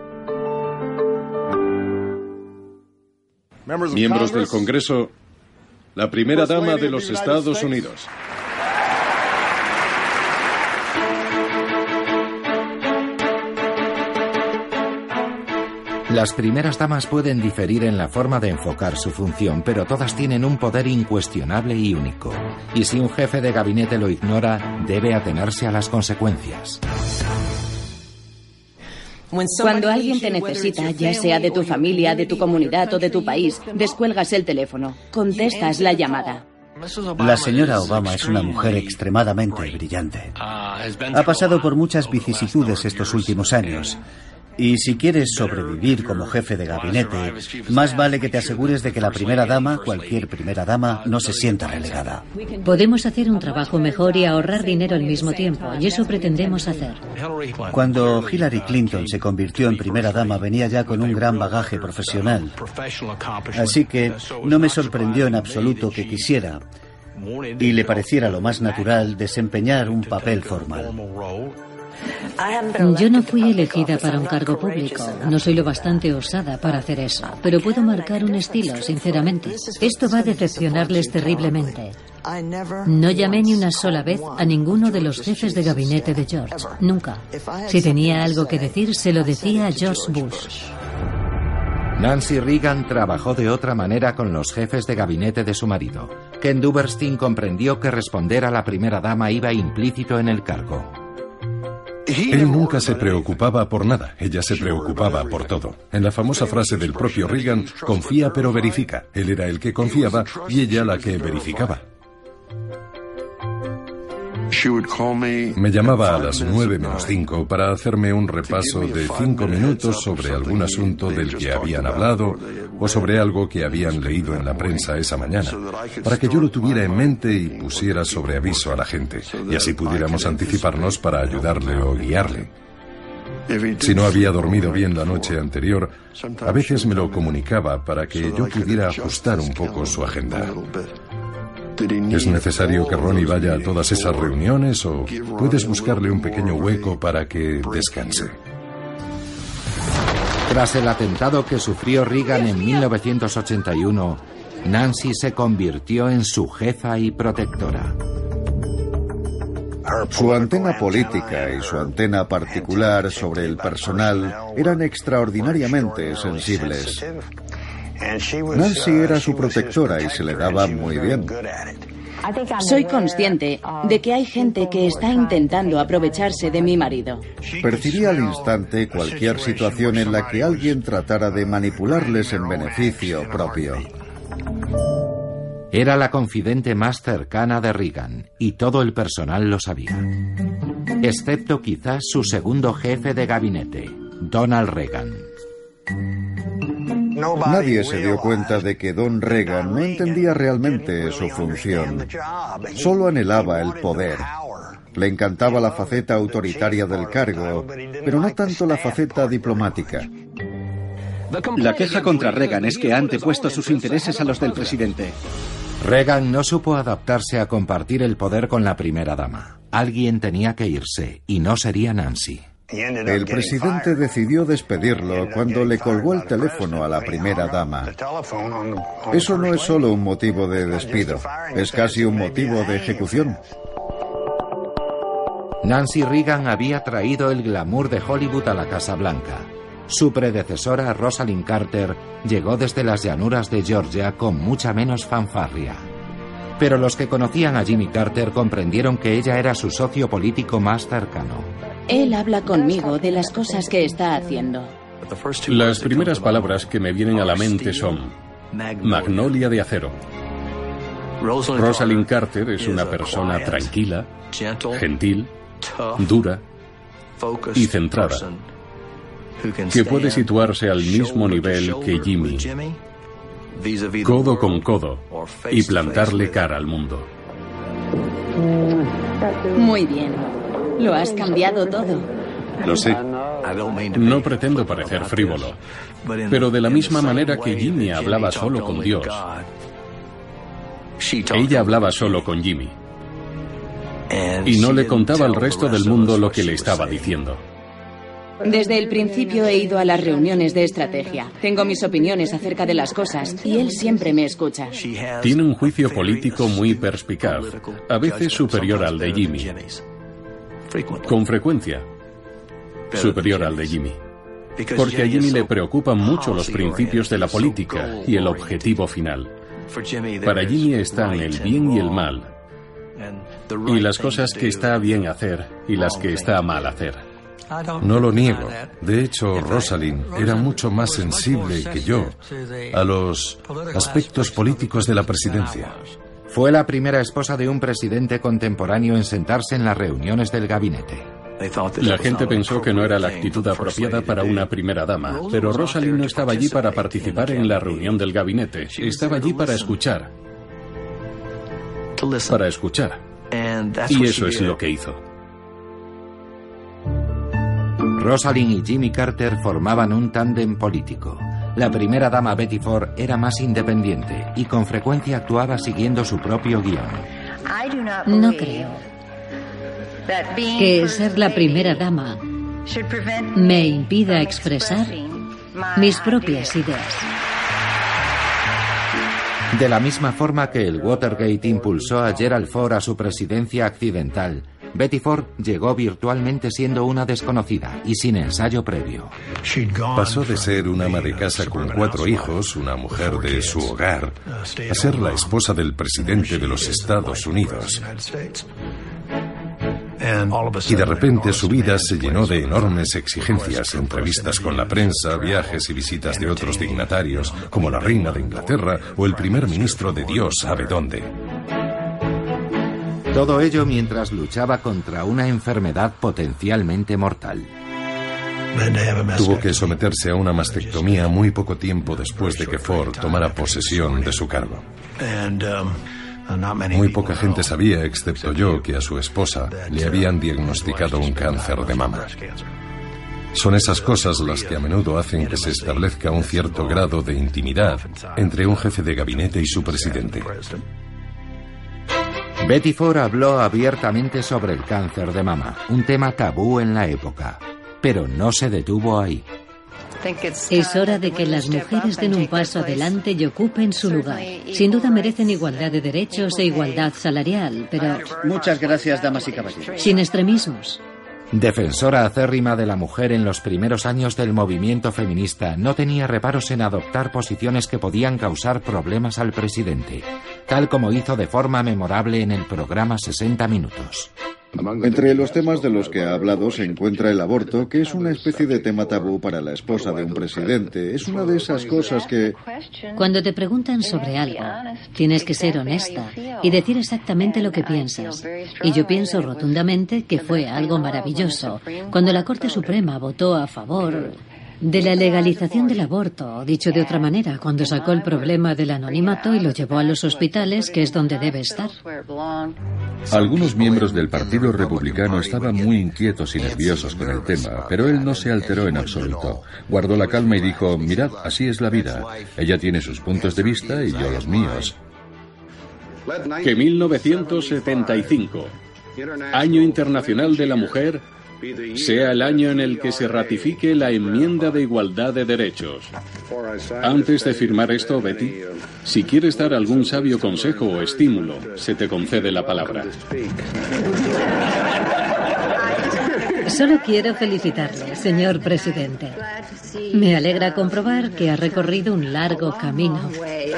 Miembros del Congreso, la primera dama de los Estados Unidos. Las primeras damas pueden diferir en la forma de enfocar su función, pero todas tienen un poder incuestionable y único. Y si un jefe de gabinete lo ignora, debe atenerse a las consecuencias. Cuando alguien te necesita, ya sea de tu familia, de tu comunidad o de tu país, descuelgas el teléfono, contestas la llamada. La señora Obama es una mujer extremadamente brillante. Ha pasado por muchas vicisitudes estos últimos años. Y si quieres sobrevivir como jefe de gabinete, más vale que te asegures de que la primera dama, cualquier primera dama, no se sienta relegada. Podemos hacer un trabajo mejor y ahorrar dinero al mismo tiempo, y eso pretendemos hacer. Cuando Hillary Clinton se convirtió en primera dama, venía ya con un gran bagaje profesional. Así que no me sorprendió en absoluto que quisiera, y le pareciera lo más natural, desempeñar un papel formal. Yo no fui elegida para un cargo público. No soy lo bastante osada para hacer eso. Pero puedo marcar un estilo, sinceramente. Esto va a decepcionarles terriblemente. No llamé ni una sola vez a ninguno de los jefes de gabinete de George. Nunca. Si tenía algo que decir, se lo decía a George Bush. Nancy Reagan trabajó de otra manera con los jefes de gabinete de su marido. Ken Duberstein comprendió que responder a la primera dama iba implícito en el cargo. Él nunca se preocupaba por nada, ella se preocupaba por todo. En la famosa frase del propio Reagan, confía pero verifica. Él era el que confiaba y ella la que verificaba. Me llamaba a las nueve menos cinco para hacerme un repaso de cinco minutos sobre algún asunto del que habían hablado o sobre algo que habían leído en la prensa esa mañana, para que yo lo tuviera en mente y pusiera sobre aviso a la gente, y así pudiéramos anticiparnos para ayudarle o guiarle. Si no había dormido bien la noche anterior, a veces me lo comunicaba para que yo pudiera ajustar un poco su agenda. ¿Es necesario que Ronnie vaya a todas esas reuniones o puedes buscarle un pequeño hueco para que descanse? Tras el atentado que sufrió Reagan en mil novecientos ochenta y uno, Nancy se convirtió en su jefa y protectora. Su antena política y su antena particular sobre el personal eran extraordinariamente sensibles. Nancy era su protectora y se le daba muy bien. Soy consciente de que hay gente que está intentando aprovecharse de mi marido. Percibí al instante cualquier situación en la que alguien tratara de manipularles en beneficio propio. Era la confidente más cercana de Reagan, y todo el personal lo sabía. Excepto quizás su segundo jefe de gabinete, Donald Reagan. Nadie se dio cuenta de que Don Reagan no entendía realmente su función. Solo anhelaba el poder. Le encantaba la faceta autoritaria del cargo, pero no tanto la faceta diplomática. La queja contra Reagan es que ha antepuesto sus intereses a los del presidente. Reagan no supo adaptarse a compartir el poder con la primera dama. Alguien tenía que irse, y no sería Nancy. El presidente decidió despedirlo cuando le colgó el teléfono a la primera dama. Eso no es solo un motivo de despido, es casi un motivo de ejecución. Nancy Reagan había traído el glamour de Hollywood a la Casa Blanca. Su predecesora, Rosalind Carter, llegó desde las llanuras de Georgia con mucha menos fanfarria. Pero los que conocían a Jimmy Carter comprendieron que ella era su socio político más cercano. Él habla conmigo de las cosas que está haciendo. Las primeras palabras que me vienen a la mente son magnolia de acero. Rosalind Carter es una persona tranquila, gentil, dura y centrada, que puede situarse al mismo nivel que Jimmy, codo con codo, y plantarle cara al mundo. Muy bien. Lo has cambiado todo. Lo sé. No pretendo parecer frívolo, pero de la misma manera que Jimmy hablaba solo con Dios, ella hablaba solo con Jimmy. Y no le contaba al resto del mundo lo que le estaba diciendo. Desde el principio he ido a las reuniones de estrategia. Tengo mis opiniones acerca de las cosas y él siempre me escucha. Tiene un juicio político muy perspicaz, a veces superior al de Jimmy. Con frecuencia superior al de Jimmy. Porque a Jimmy le preocupan mucho los principios de la política y el objetivo final. Para Jimmy están el bien y el mal, y las cosas que está bien hacer y las que está mal hacer. No lo niego. De hecho, Rosalind era mucho más sensible que yo a los aspectos políticos de la presidencia. Fue la primera esposa de un presidente contemporáneo en sentarse en las reuniones del gabinete. La gente pensó que no era la actitud apropiada para una primera dama, pero Rosalind no estaba allí para participar en la reunión del gabinete. Estaba allí para escuchar. Para escuchar. Y eso es lo que hizo. Rosalind y Jimmy Carter formaban un tándem político. La primera dama Betty Ford era más independiente y con frecuencia actuaba siguiendo su propio guión. No creo que ser la primera dama me impida expresar mis propias ideas. De la misma forma que el Watergate impulsó a Gerald Ford a su presidencia accidental, Betty Ford llegó virtualmente siendo una desconocida y sin ensayo previo. Pasó de ser una ama de casa con cuatro hijos, una mujer de su hogar, a ser la esposa del presidente de los Estados Unidos. Y de repente su vida se llenó de enormes exigencias, entrevistas con la prensa, viajes y visitas de otros dignatarios, como la reina de Inglaterra o el primer ministro de Dios sabe dónde. Todo ello mientras luchaba contra una enfermedad potencialmente mortal. Tuvo que someterse a una mastectomía muy poco tiempo después de que Ford tomara posesión de su cargo. Muy poca gente sabía, excepto yo, que a su esposa le habían diagnosticado un cáncer de mama. Son esas cosas las que a menudo hacen que se establezca un cierto grado de intimidad entre un jefe de gabinete y su presidente. Betty Ford habló abiertamente sobre el cáncer de mama, un tema tabú en la época, pero no se detuvo ahí. Es hora de que las mujeres den un paso adelante y ocupen su lugar. Sin duda merecen igualdad de derechos e igualdad salarial, pero... Muchas gracias, damas y caballeros. Sin extremismos. Defensora acérrima de la mujer en los primeros años del movimiento feminista, no tenía reparos en adoptar posiciones que podían causar problemas al presidente, tal como hizo de forma memorable en el programa sesenta minutos. Entre los temas de los que ha hablado se encuentra el aborto, que es una especie de tema tabú para la esposa de un presidente. Es una de esas cosas que... Cuando te preguntan sobre algo, tienes que ser honesta y decir exactamente lo que piensas. Y yo pienso rotundamente que fue algo maravilloso cuando la Corte Suprema votó a favor de la legalización del aborto, dicho de otra manera, cuando sacó el problema del anonimato y lo llevó a los hospitales, que es donde debe estar. Algunos miembros del Partido Republicano estaban muy inquietos y nerviosos con el tema, pero él no se alteró en absoluto. Guardó la calma y dijo, mirad, así es la vida. Ella tiene sus puntos de vista y yo los míos. Que mil novecientos setenta y cinco, Año Internacional de la Mujer, sea el año en el que se ratifique la enmienda de igualdad de derechos. Antes de firmar esto, Betty, si quieres dar algún sabio consejo o estímulo, se te concede la palabra. Solo quiero felicitarle, señor presidente. Me alegra comprobar que ha recorrido un largo camino.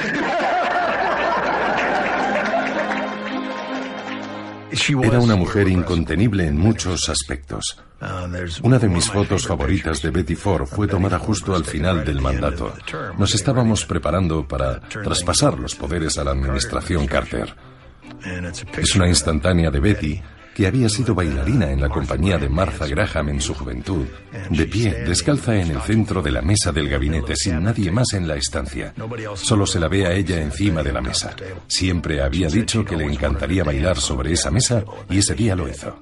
Era una mujer incontenible en muchos aspectos. Una de mis fotos favoritas de Betty Ford fue tomada justo al final del mandato. Nos estábamos preparando para traspasar los poderes a la administración Carter. Es una instantánea de Betty, que había sido bailarina en la compañía de Martha Graham en su juventud, de pie, descalza en el centro de la mesa del gabinete, sin nadie más en la estancia. Solo se la ve a ella encima de la mesa. Siempre había dicho que le encantaría bailar sobre esa mesa y ese día lo hizo.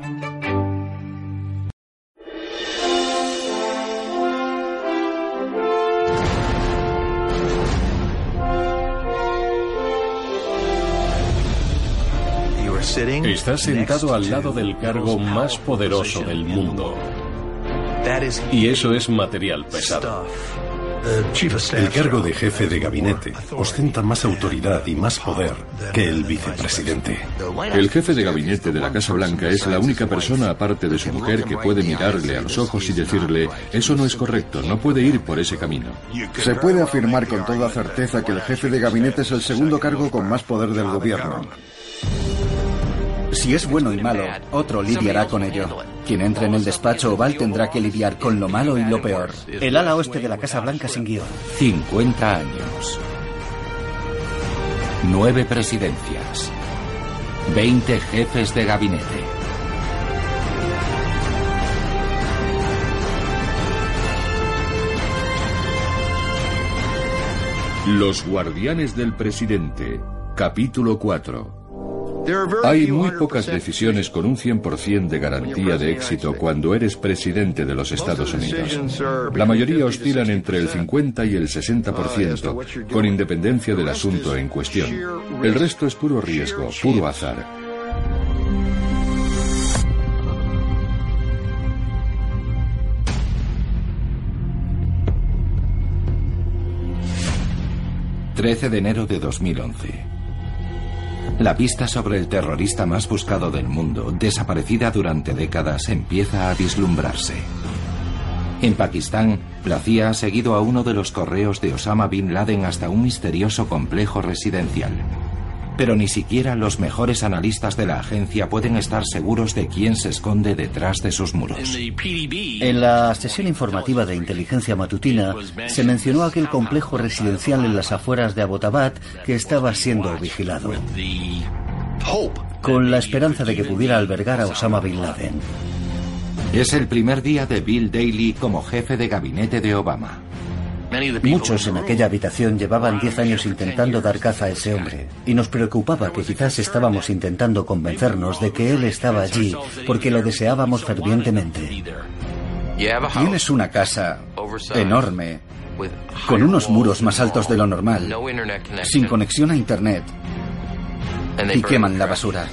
Estás sentado al lado del cargo más poderoso del mundo. Y eso es material pesado. El cargo de jefe de gabinete ostenta más autoridad y más poder que el vicepresidente. El jefe de gabinete de la Casa Blanca es la única persona aparte de su mujer que puede mirarle a los ojos y decirle, eso no es correcto, no puede ir por ese camino. Se puede afirmar con toda certeza que el jefe de gabinete es el segundo cargo con más poder del gobierno. Si es bueno y malo, otro lidiará con ello. Quien entre en el despacho oval tendrá que lidiar con lo malo y lo peor. El ala oeste de la Casa Blanca sin guión. cincuenta años. Nueve presidencias. Veinte jefes de gabinete. Los guardianes del presidente. Capítulo cuatro. Hay muy pocas decisiones con un cien por ciento de garantía de éxito cuando eres presidente de los Estados Unidos. La mayoría oscilan entre el cincuenta y el sesenta por ciento, con independencia del asunto en cuestión. El resto es puro riesgo, puro azar. trece de enero de dos mil once. La pista sobre el terrorista más buscado del mundo, desaparecida durante décadas, empieza a vislumbrarse. En Pakistán, la C I A ha seguido a uno de los correos de Osama Bin Laden hasta un misterioso complejo residencial. Pero ni siquiera los mejores analistas de la agencia pueden estar seguros de quién se esconde detrás de sus muros. En la sesión informativa de inteligencia matutina se mencionó aquel complejo residencial en las afueras de Abbottabad que estaba siendo vigilado, con la esperanza de que pudiera albergar a Osama Bin Laden. Es el primer día de Bill Daley como jefe de gabinete de Obama. Muchos en aquella habitación llevaban diez años intentando dar caza a ese hombre, y nos preocupaba que quizás estábamos intentando convencernos de que él estaba allí porque lo deseábamos fervientemente. Tienes una casa enorme, con unos muros más altos de lo normal, sin conexión a Internet, y queman la basura.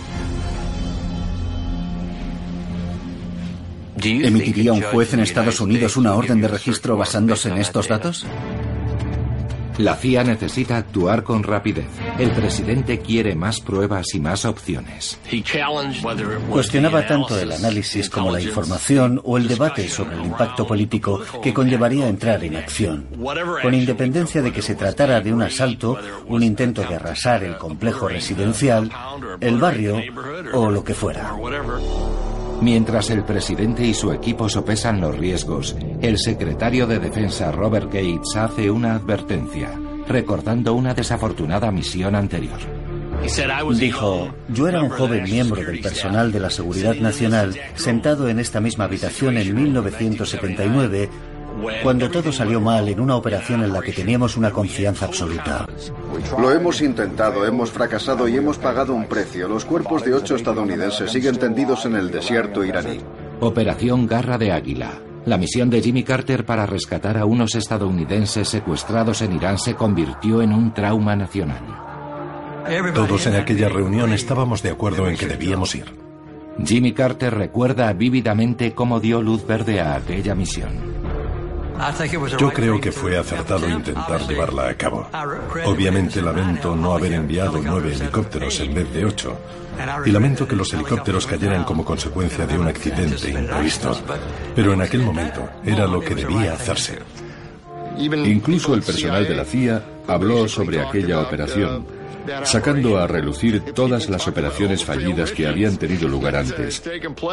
¿Emitiría un juez en Estados Unidos una orden de registro basándose en estos datos? La C I A necesita actuar con rapidez. El presidente quiere más pruebas y más opciones. Cuestionaba tanto el análisis como la información o el debate sobre el impacto político que conllevaría entrar en acción, con independencia de que se tratara de un asalto, un intento de arrasar el complejo residencial, el barrio o lo que fuera. Mientras el presidente y su equipo sopesan los riesgos, el secretario de Defensa Robert Gates hace una advertencia, recordando una desafortunada misión anterior. Dijo, yo era un joven miembro del personal de la Seguridad Nacional sentado en esta misma habitación en mil novecientos setenta y nueve, cuando todo salió mal en una operación en la que teníamos una confianza absoluta. Lo hemos intentado, hemos fracasado y hemos pagado un precio. Los cuerpos de ocho estadounidenses siguen tendidos en el desierto iraní. Operación Garra de Águila. La misión de Jimmy Carter para rescatar a unos estadounidenses secuestrados en Irán se convirtió en un trauma nacional. Todos en aquella reunión estábamos de acuerdo en que debíamos ir. Jimmy Carter recuerda vívidamente cómo dio luz verde a aquella misión. Yo creo que fue acertado intentar llevarla a cabo. Obviamente lamento no haber enviado nueve helicópteros en vez de ocho. Y lamento que los helicópteros cayeran como consecuencia de un accidente imprevisto. Pero en aquel momento era lo que debía hacerse. Incluso el personal de la C I A habló sobre aquella operación, sacando a relucir todas las operaciones fallidas que habían tenido lugar antes.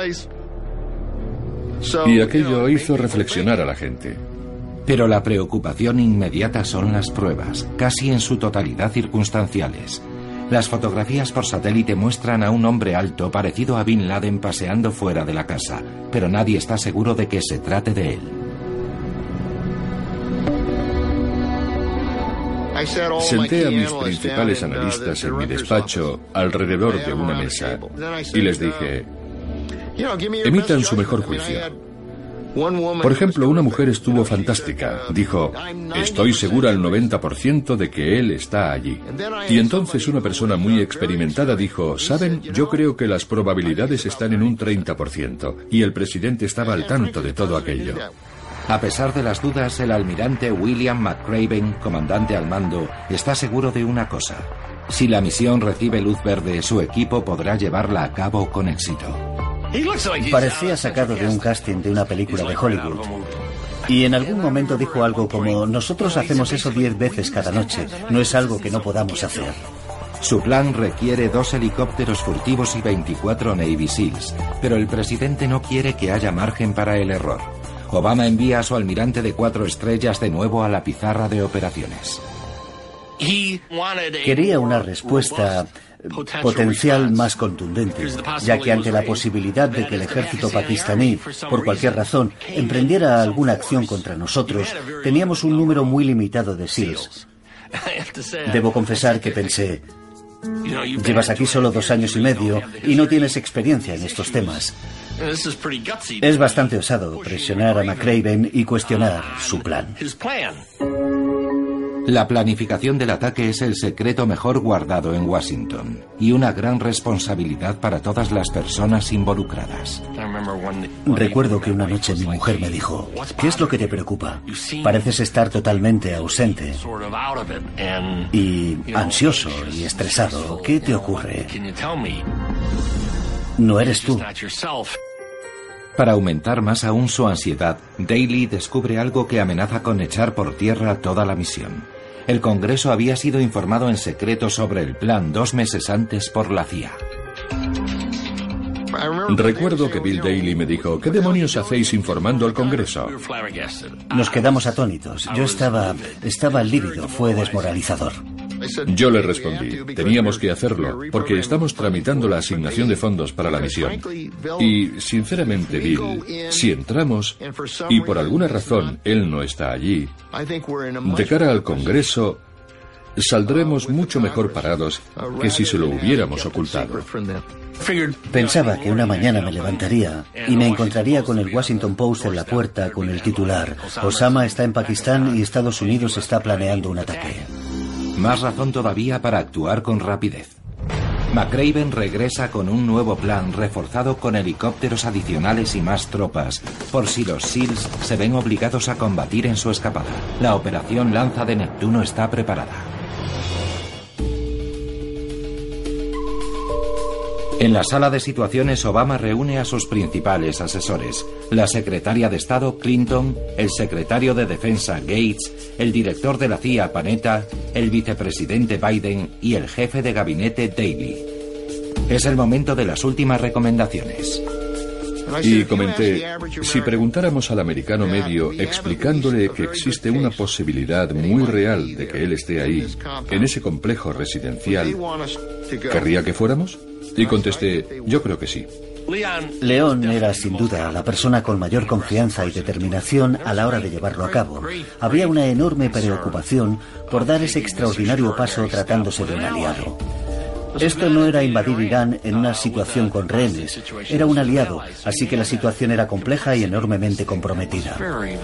Y aquello hizo reflexionar a la gente. Pero la preocupación inmediata son las pruebas, casi en su totalidad circunstanciales. Las fotografías por satélite muestran a un hombre alto parecido a Bin Laden paseando fuera de la casa, pero nadie está seguro de que se trate de él. Senté a mis principales analistas en mi despacho alrededor de una mesa y les dije, emitan su mejor juicio. Por ejemplo, una mujer estuvo fantástica. Dijo, estoy segura al noventa por ciento de que él está allí. Y entonces una persona muy experimentada dijo, ¿saben? Yo creo que las probabilidades están en un treinta por ciento. Y el presidente estaba al tanto de todo aquello. A pesar de las dudas, el almirante William McCraven, comandante al mando, está seguro de una cosa. Si la misión recibe luz verde, su equipo podrá llevarla a cabo con éxito. Parecía sacado de un casting de una película de Hollywood. Y en algún momento dijo algo como, nosotros hacemos eso diez veces cada noche, no es algo que no podamos hacer. Su plan requiere dos helicópteros furtivos y veinticuatro Navy SEALs, pero el presidente no quiere que haya margen para el error. Obama envía a su almirante de cuatro estrellas de nuevo a la pizarra de operaciones. Quería una respuesta potencial más contundente, ya que ante la posibilidad de que el ejército pakistaní, por cualquier razón, emprendiera alguna acción contra nosotros, teníamos un número muy limitado de SEALs. Debo confesar que pensé, llevas aquí solo dos años y medio y no tienes experiencia en estos temas. Es bastante osado presionar a McCraven y cuestionar su plan. La planificación del ataque es el secreto mejor guardado en Washington y una gran responsabilidad para todas las personas involucradas. Recuerdo que una noche mi mujer me dijo, ¿qué es lo que te preocupa? Pareces estar totalmente ausente y ansioso y estresado. ¿Qué te ocurre? No eres tú. Para aumentar más aún su ansiedad, Daly descubre algo que amenaza con echar por tierra toda la misión. El Congreso había sido informado en secreto sobre el plan dos meses antes por la C I A. Recuerdo que Bill Daly me dijo, ¿qué demonios hacéis informando al Congreso? Nos quedamos atónitos. Yo estaba... estaba lívido. Fue desmoralizador. Yo le respondí, teníamos que hacerlo, porque estamos tramitando la asignación de fondos para la misión. Y, sinceramente, Bill, si entramos, y por alguna razón él no está allí, de cara al Congreso, saldremos mucho mejor parados que si se lo hubiéramos ocultado. Pensaba que una mañana me levantaría y me encontraría con el Washington Post en la puerta con el titular: Osama está en Pakistán y Estados Unidos está planeando un ataque. Más razón todavía para actuar con rapidez. McRaven regresa con un nuevo plan reforzado con helicópteros adicionales y más tropas, por si los SEALs se ven obligados a combatir en su escapada. La operación Lanza de Neptuno está preparada. En la sala de situaciones, Obama reúne a sus principales asesores: la secretaria de Estado, Clinton, el secretario de Defensa, Gates, el director de la C I A, Panetta, el vicepresidente Biden y el jefe de gabinete, Daly. Es el momento de las últimas recomendaciones. Y comenté, si preguntáramos al americano medio explicándole que existe una posibilidad muy real de que él esté ahí, en ese complejo residencial, ¿querría que fuéramos? Y contesté, yo creo que sí. León era sin duda la persona con mayor confianza y determinación a la hora de llevarlo a cabo. Había una enorme preocupación por dar ese extraordinario paso tratándose de un aliado. Esto no era invadir Irán en una situación con rehenes, era un aliado, así que la situación era compleja y enormemente comprometida.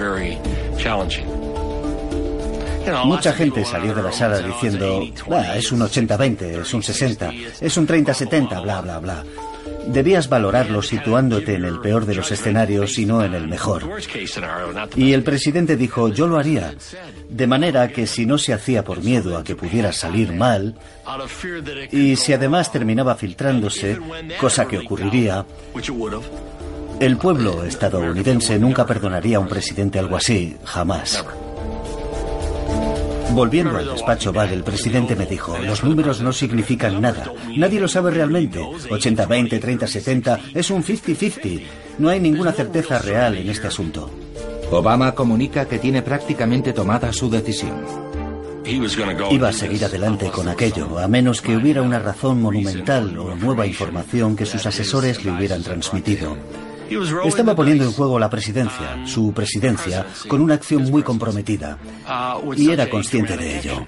Mucha gente salió de la sala diciendo, ah, es un ochenta veinte, es un sesenta, es un treinta setenta, bla, bla, bla. Debías valorarlo situándote en el peor de los escenarios y no en el mejor. Y el presidente dijo, yo lo haría. De manera que si no se hacía por miedo a que pudiera salir mal, y si además terminaba filtrándose, cosa que ocurriría, el pueblo estadounidense nunca perdonaría a un presidente algo así, jamás. Volviendo al despacho Oval, el presidente me dijo, los números no significan nada. Nadie lo sabe realmente. ochenta veinte, treinta setenta, es un cincuenta cincuenta. No hay ninguna certeza real en este asunto. Obama comunica que tiene prácticamente tomada su decisión. Iba a seguir adelante con aquello, a menos que hubiera una razón monumental o nueva información que sus asesores le hubieran transmitido. Estaba poniendo en juego la presidencia, su presidencia, con una acción muy comprometida, y era consciente de ello.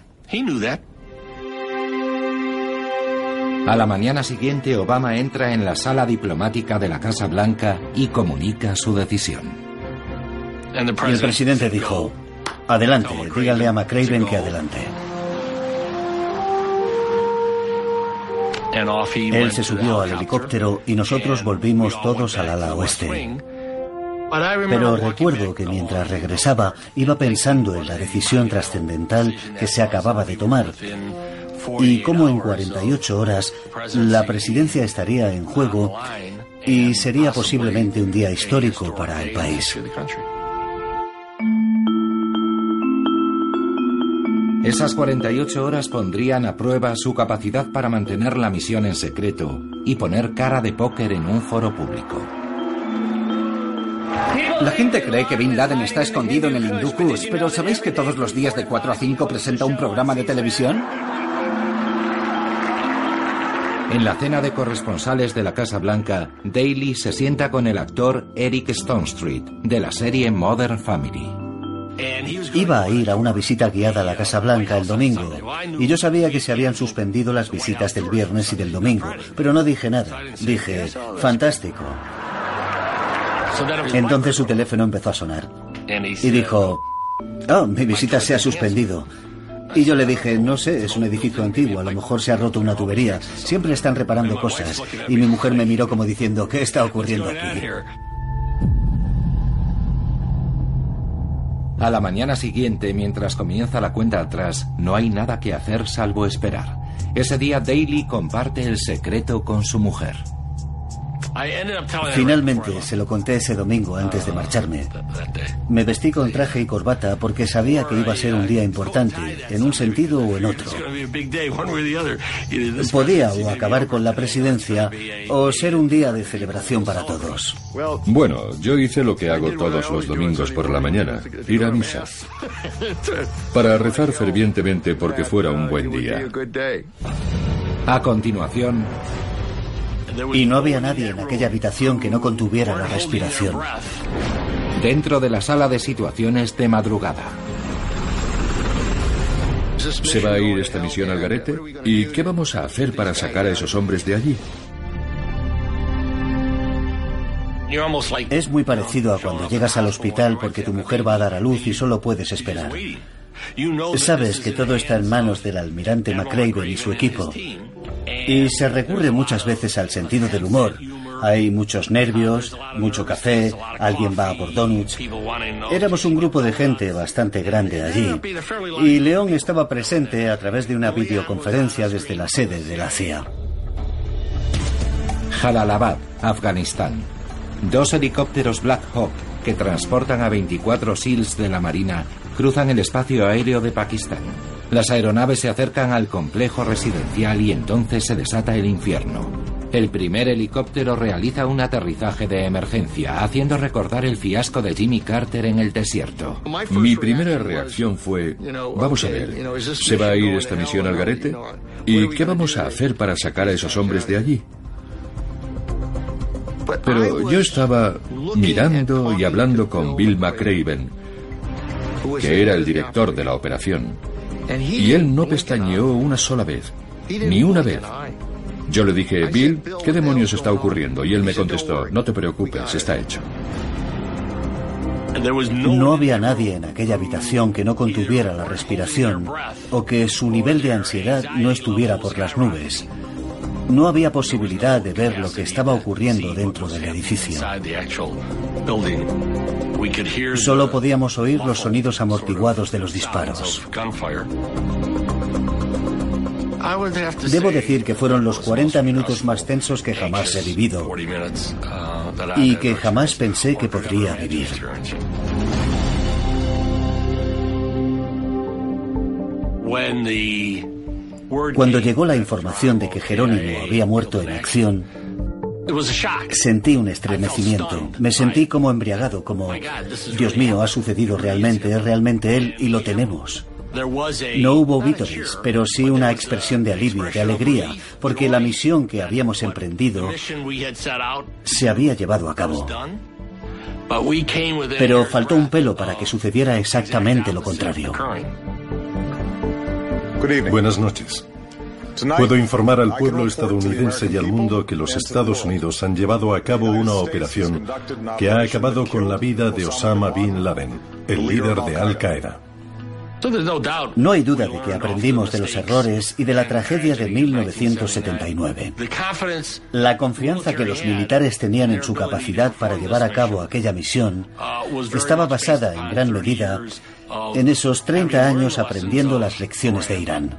A la mañana siguiente, Obama entra en la sala diplomática de la Casa Blanca y comunica su decisión. Y el presidente dijo, adelante, díganle a McRaven que adelante. Él se subió al helicóptero y nosotros volvimos todos al ala oeste. Pero recuerdo que mientras regresaba iba pensando en la decisión trascendental que se acababa de tomar y cómo en cuarenta y ocho horas la presidencia estaría en juego y sería posiblemente un día histórico para el país. Esas cuarenta y ocho horas pondrían a prueba su capacidad para mantener la misión en secreto y poner cara de póker en un foro público. La gente cree que Bin Laden está escondido en el Hindú Kush, pero ¿sabéis que todos los días de cuatro a cinco presenta un programa de televisión? En la cena de corresponsales de la Casa Blanca, Daly se sienta con el actor Eric Stonestreet, de la serie Modern Family. Iba a ir a una visita guiada a la Casa Blanca el domingo, y yo sabía que se habían suspendido las visitas del viernes y del domingo, pero no dije nada. Dije, fantástico. Entonces su teléfono empezó a sonar, y dijo, oh, mi visita se ha suspendido. Y yo le dije, no sé, es un edificio antiguo, a lo mejor se ha roto una tubería. Siempre están reparando cosas. Y mi mujer me miró como diciendo, ¿qué está ocurriendo aquí? A la mañana siguiente, mientras comienza la cuenta atrás, no hay nada que hacer salvo esperar. Ese día Daly comparte el secreto con su mujer. Finalmente se lo conté ese domingo antes de marcharme. Me vestí con traje y corbata porque sabía que iba a ser un día importante, en un sentido o en otro. Podía o acabar con la presidencia o ser un día de celebración para todos. Bueno, yo hice lo que hago todos los domingos por la mañana, ir a misa, para rezar fervientemente porque fuera un buen día. A continuación... Y no había nadie en aquella habitación que no contuviera la respiración. Dentro de la sala de situaciones de madrugada. ¿Se va a ir esta misión al garete? ¿Y qué vamos a hacer para sacar a esos hombres de allí? Es muy parecido a cuando llegas al hospital porque tu mujer va a dar a luz y solo puedes esperar. Sabes que todo está en manos del almirante McRaven y su equipo. Y se recurre muchas veces al sentido del humor. Hay muchos nervios, mucho café, alguien va a por donuts. Éramos un grupo de gente bastante grande allí. Y León estaba presente a través de una videoconferencia desde la sede de la C I A. Jalalabad, Afganistán. Dos helicópteros Black Hawk que transportan a veinticuatro SEALs de la Marina cruzan el espacio aéreo de Pakistán. Las aeronaves se acercan al complejo residencial y entonces se desata el infierno. El primer helicóptero realiza un aterrizaje de emergencia, haciendo recordar el fiasco de Jimmy Carter en el desierto. Mi primera reacción fue, vamos a ver, ¿se va a ir esta misión al garete? ¿Y qué vamos a hacer para sacar a esos hombres de allí? Pero yo estaba mirando y hablando con Bill McRaven, que era el director de la operación. Y él no pestañeó una sola vez, ni una vez. Yo le dije, Bill, ¿qué demonios está ocurriendo? Y él me contestó, no te preocupes, está hecho. No había nadie en aquella habitación que no contuviera la respiración o que su nivel de ansiedad no estuviera por las nubes. No había posibilidad de ver lo que estaba ocurriendo dentro del edificio. Solo podíamos oír los sonidos amortiguados de los disparos. Debo decir que fueron los cuarenta minutos más tensos que jamás he vivido y que jamás pensé que podría vivir. Cuando llegó la información de que Jerónimo había muerto en acción, sentí un estremecimiento. Me sentí como embriagado, como, Dios mío, ha sucedido realmente, es realmente él y lo tenemos. No hubo vítores, pero sí una expresión de alivio, de alegría, porque la misión que habíamos emprendido se había llevado a cabo. Pero faltó un pelo para que sucediera exactamente lo contrario. Buenas noches. Puedo informar al pueblo estadounidense y al mundo que los Estados Unidos han llevado a cabo una operación que ha acabado con la vida de Osama Bin Laden, el líder de Al Qaeda. No hay duda de que aprendimos de los errores y de la tragedia de mil novecientos setenta y nueve. La confianza que los militares tenían en su capacidad para llevar a cabo aquella misión estaba basada en gran medida en esos treinta años aprendiendo las lecciones de Irán.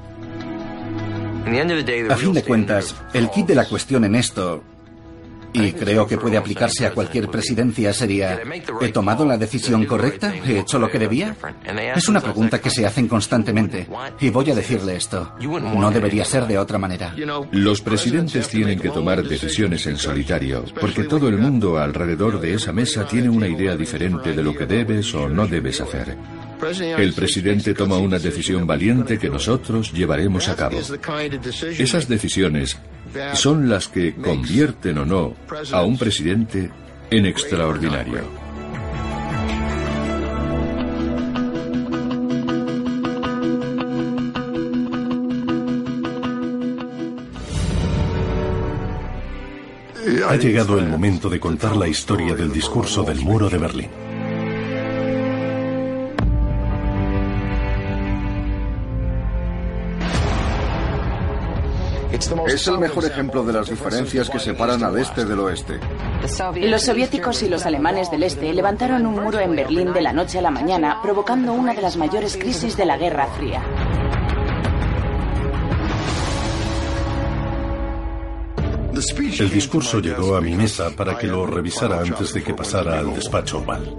A fin de cuentas, el kit de la cuestión en esto, y creo que puede aplicarse a cualquier presidencia, sería: ¿he tomado la decisión correcta? ¿He hecho lo que debía? Es una pregunta que se hacen constantemente, y voy a decirle esto: no debería ser de otra manera. Los presidentes tienen que tomar decisiones en solitario, porque todo el mundo alrededor de esa mesa tiene una idea diferente de lo que debes o no debes hacer. El presidente toma una decisión valiente que nosotros llevaremos a cabo. Esas decisiones son las que convierten o no a un presidente en extraordinario. Ha llegado el momento de contar la historia del discurso del muro de Berlín. Es el mejor ejemplo de las diferencias que separan al este del oeste. Los soviéticos y los alemanes del este levantaron un muro en Berlín de la noche a la mañana, provocando una de las mayores crisis de la Guerra Fría. El discurso llegó a mi mesa para que lo revisara antes de que pasara al despacho oval.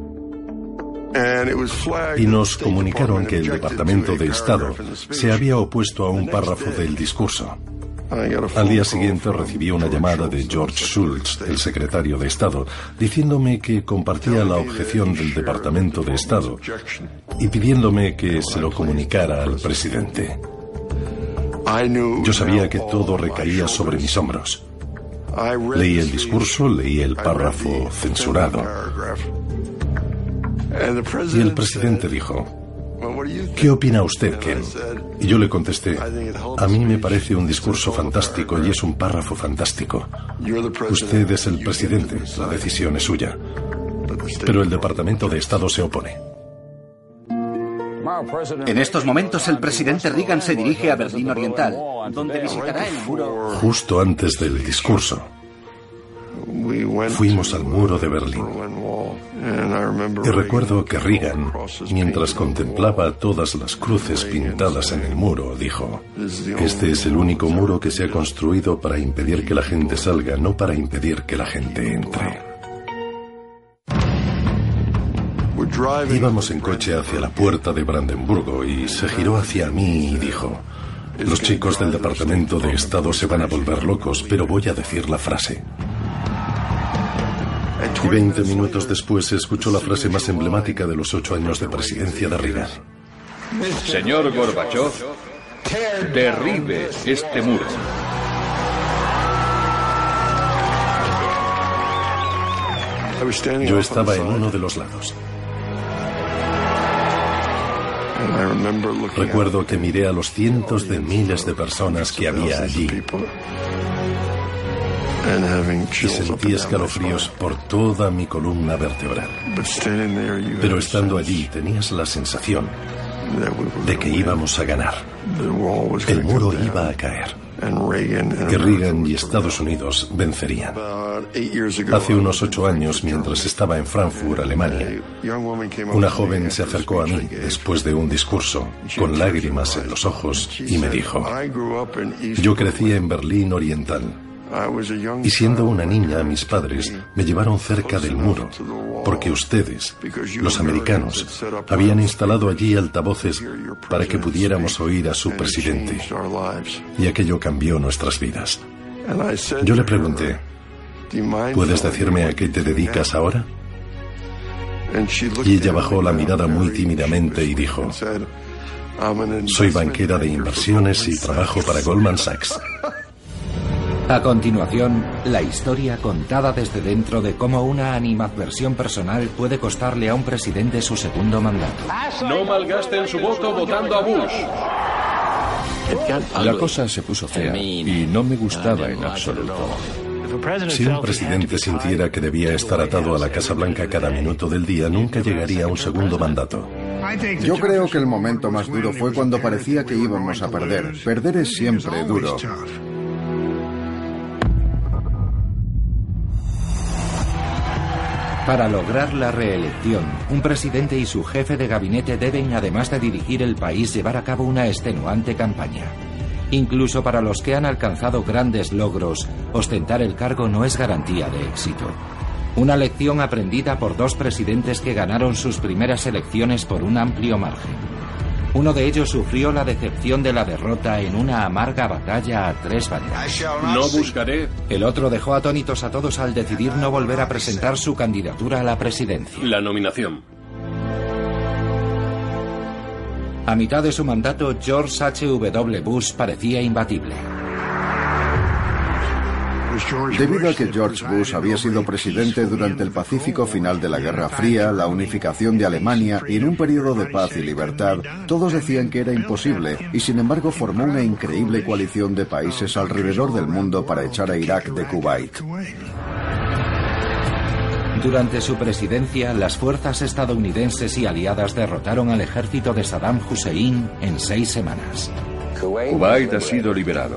Y nos comunicaron que el Departamento de Estado se había opuesto a un párrafo del discurso. Al día siguiente recibí una llamada de George Shultz, el secretario de Estado, diciéndome que compartía la objeción del Departamento de Estado y pidiéndome que se lo comunicara al presidente. Yo sabía que todo recaía sobre mis hombros. Leí el discurso, leí el párrafo censurado. Y el presidente dijo: ¿qué opina usted, Ken? Y yo le contesté: a mí me parece un discurso fantástico y es un párrafo fantástico. Usted es el presidente, la decisión es suya. Pero el Departamento de Estado se opone. En estos momentos el presidente Reagan se dirige a Berlín Oriental, donde visitará el muro. Justo antes del discurso, fuimos al muro de Berlín. Y recuerdo que Reagan, mientras contemplaba todas las cruces pintadas en el muro, dijo: este es el único muro que se ha construido para impedir que la gente salga, no para impedir que la gente entre. Íbamos en coche hacia la puerta de Brandenburgo y se giró hacia mí y dijo: los chicos del Departamento de Estado se van a volver locos, pero voy a decir la frase. Y veinte minutos después se escuchó la frase más emblemática de los ocho años de presidencia de Reagan. Señor Gorbachev, derribe este muro. Yo estaba en uno de los lados. Recuerdo que miré a los cientos de miles de personas que había allí y sentí escalofríos por toda mi columna vertebral. Pero estando allí tenías la sensación de que íbamos a ganar. El muro iba a caer. Que Reagan y Estados Unidos vencerían. Hace unos ocho años, mientras estaba en Frankfurt, Alemania, una joven se acercó a mí después de un discurso, con lágrimas en los ojos, y me dijo: yo crecí en Berlín Oriental, y siendo una niña mis padres me llevaron cerca del muro, porque ustedes, los americanos, habían instalado allí altavoces para que pudiéramos oír a su presidente, y aquello cambió nuestras vidas. Yo le pregunté: ¿puedes decirme a qué te dedicas ahora? Y ella bajó la mirada muy tímidamente y dijo: soy banquera de inversiones y trabajo para Goldman Sachs. A continuación, la historia contada desde dentro de cómo una animadversión personal puede costarle a un presidente su segundo mandato. No malgasten su voto votando a Bush. La cosa se puso fea y no me gustaba en absoluto. Si un presidente sintiera que debía estar atado a la Casa Blanca cada minuto del día, nunca llegaría a un segundo mandato. Yo creo que el momento más duro fue cuando parecía que íbamos a perder. Perder es siempre duro. Para lograr la reelección, un presidente y su jefe de gabinete deben, además de dirigir el país, llevar a cabo una extenuante campaña. Incluso para los que han alcanzado grandes logros, ostentar el cargo no es garantía de éxito. Una lección aprendida por dos presidentes que ganaron sus primeras elecciones por un amplio margen. Uno de ellos sufrió la decepción de la derrota en una amarga batalla a tres bandas. No buscaré. El otro dejó atónitos a todos al decidir no volver a presentar su candidatura a la presidencia. La nominación. A mitad de su mandato, George H W Bush parecía imbatible. Debido a que George Bush había sido presidente durante el pacífico final de la Guerra Fría, la unificación de Alemania y en un periodo de paz y libertad, todos decían que era imposible y sin embargo formó una increíble coalición de países alrededor del mundo para echar a Irak de Kuwait. Durante su presidencia, las fuerzas estadounidenses y aliadas derrotaron al ejército de Saddam Hussein en seis semanas. Kuwait ha sido liberado.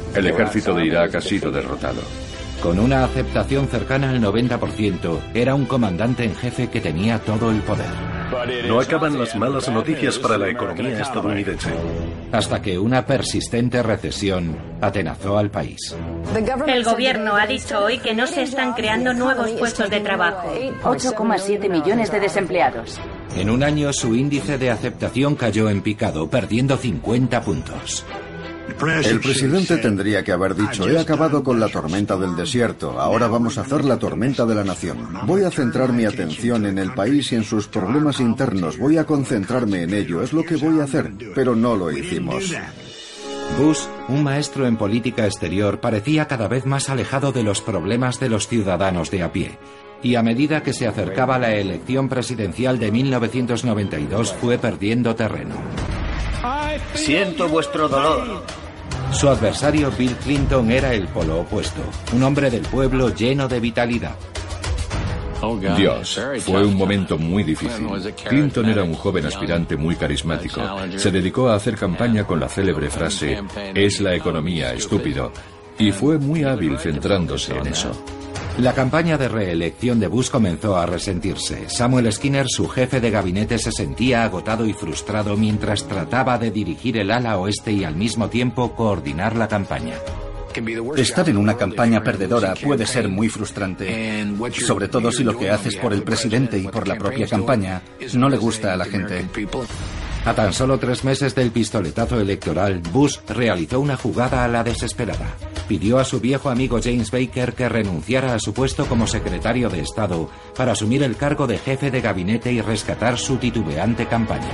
El ejército de Irak ha sido derrotado. Con una aceptación cercana al noventa por ciento, era un comandante en jefe que tenía todo el poder. No acaban las malas noticias para la economía estadounidense. Hasta que una persistente recesión atenazó al país. El gobierno ha dicho hoy que no se están creando nuevos puestos de trabajo. ocho coma siete millones de desempleados. En un año su índice de aceptación cayó en picado, perdiendo cincuenta puntos. El presidente tendría que haber dicho, he acabado con la tormenta del desierto, ahora vamos a hacer la tormenta de la nación. Voy a centrar mi atención en el país y en sus problemas internos, voy a concentrarme en ello, es lo que voy a hacer, pero no lo hicimos. Bush, un maestro en política exterior, parecía cada vez más alejado de los problemas de los ciudadanos de a pie. Y a medida que se acercaba la elección presidencial de mil novecientos noventa y dos, fue perdiendo terreno. Siento vuestro dolor. Su adversario Bill Clinton era el polo opuesto, un hombre del pueblo lleno de vitalidad. Dios, fue un momento muy difícil. Clinton era un joven aspirante muy carismático. Se dedicó a hacer campaña con la célebre frase, es la economía, estúpido. Y fue muy hábil centrándose en eso. La campaña de reelección de Bush comenzó a resentirse. Samuel Skinner, su jefe de gabinete, se sentía agotado y frustrado mientras trataba de dirigir el ala oeste y al mismo tiempo coordinar la campaña. Estar en una campaña perdedora puede ser muy frustrante, sobre todo si lo que haces por el presidente y por la propia campaña no le gusta a la gente. A tan solo tres meses del pistoletazo electoral, Bush realizó una jugada a la desesperada. Pidió a su viejo amigo James Baker que renunciara a su puesto como secretario de Estado para asumir el cargo de jefe de gabinete y rescatar su titubeante campaña.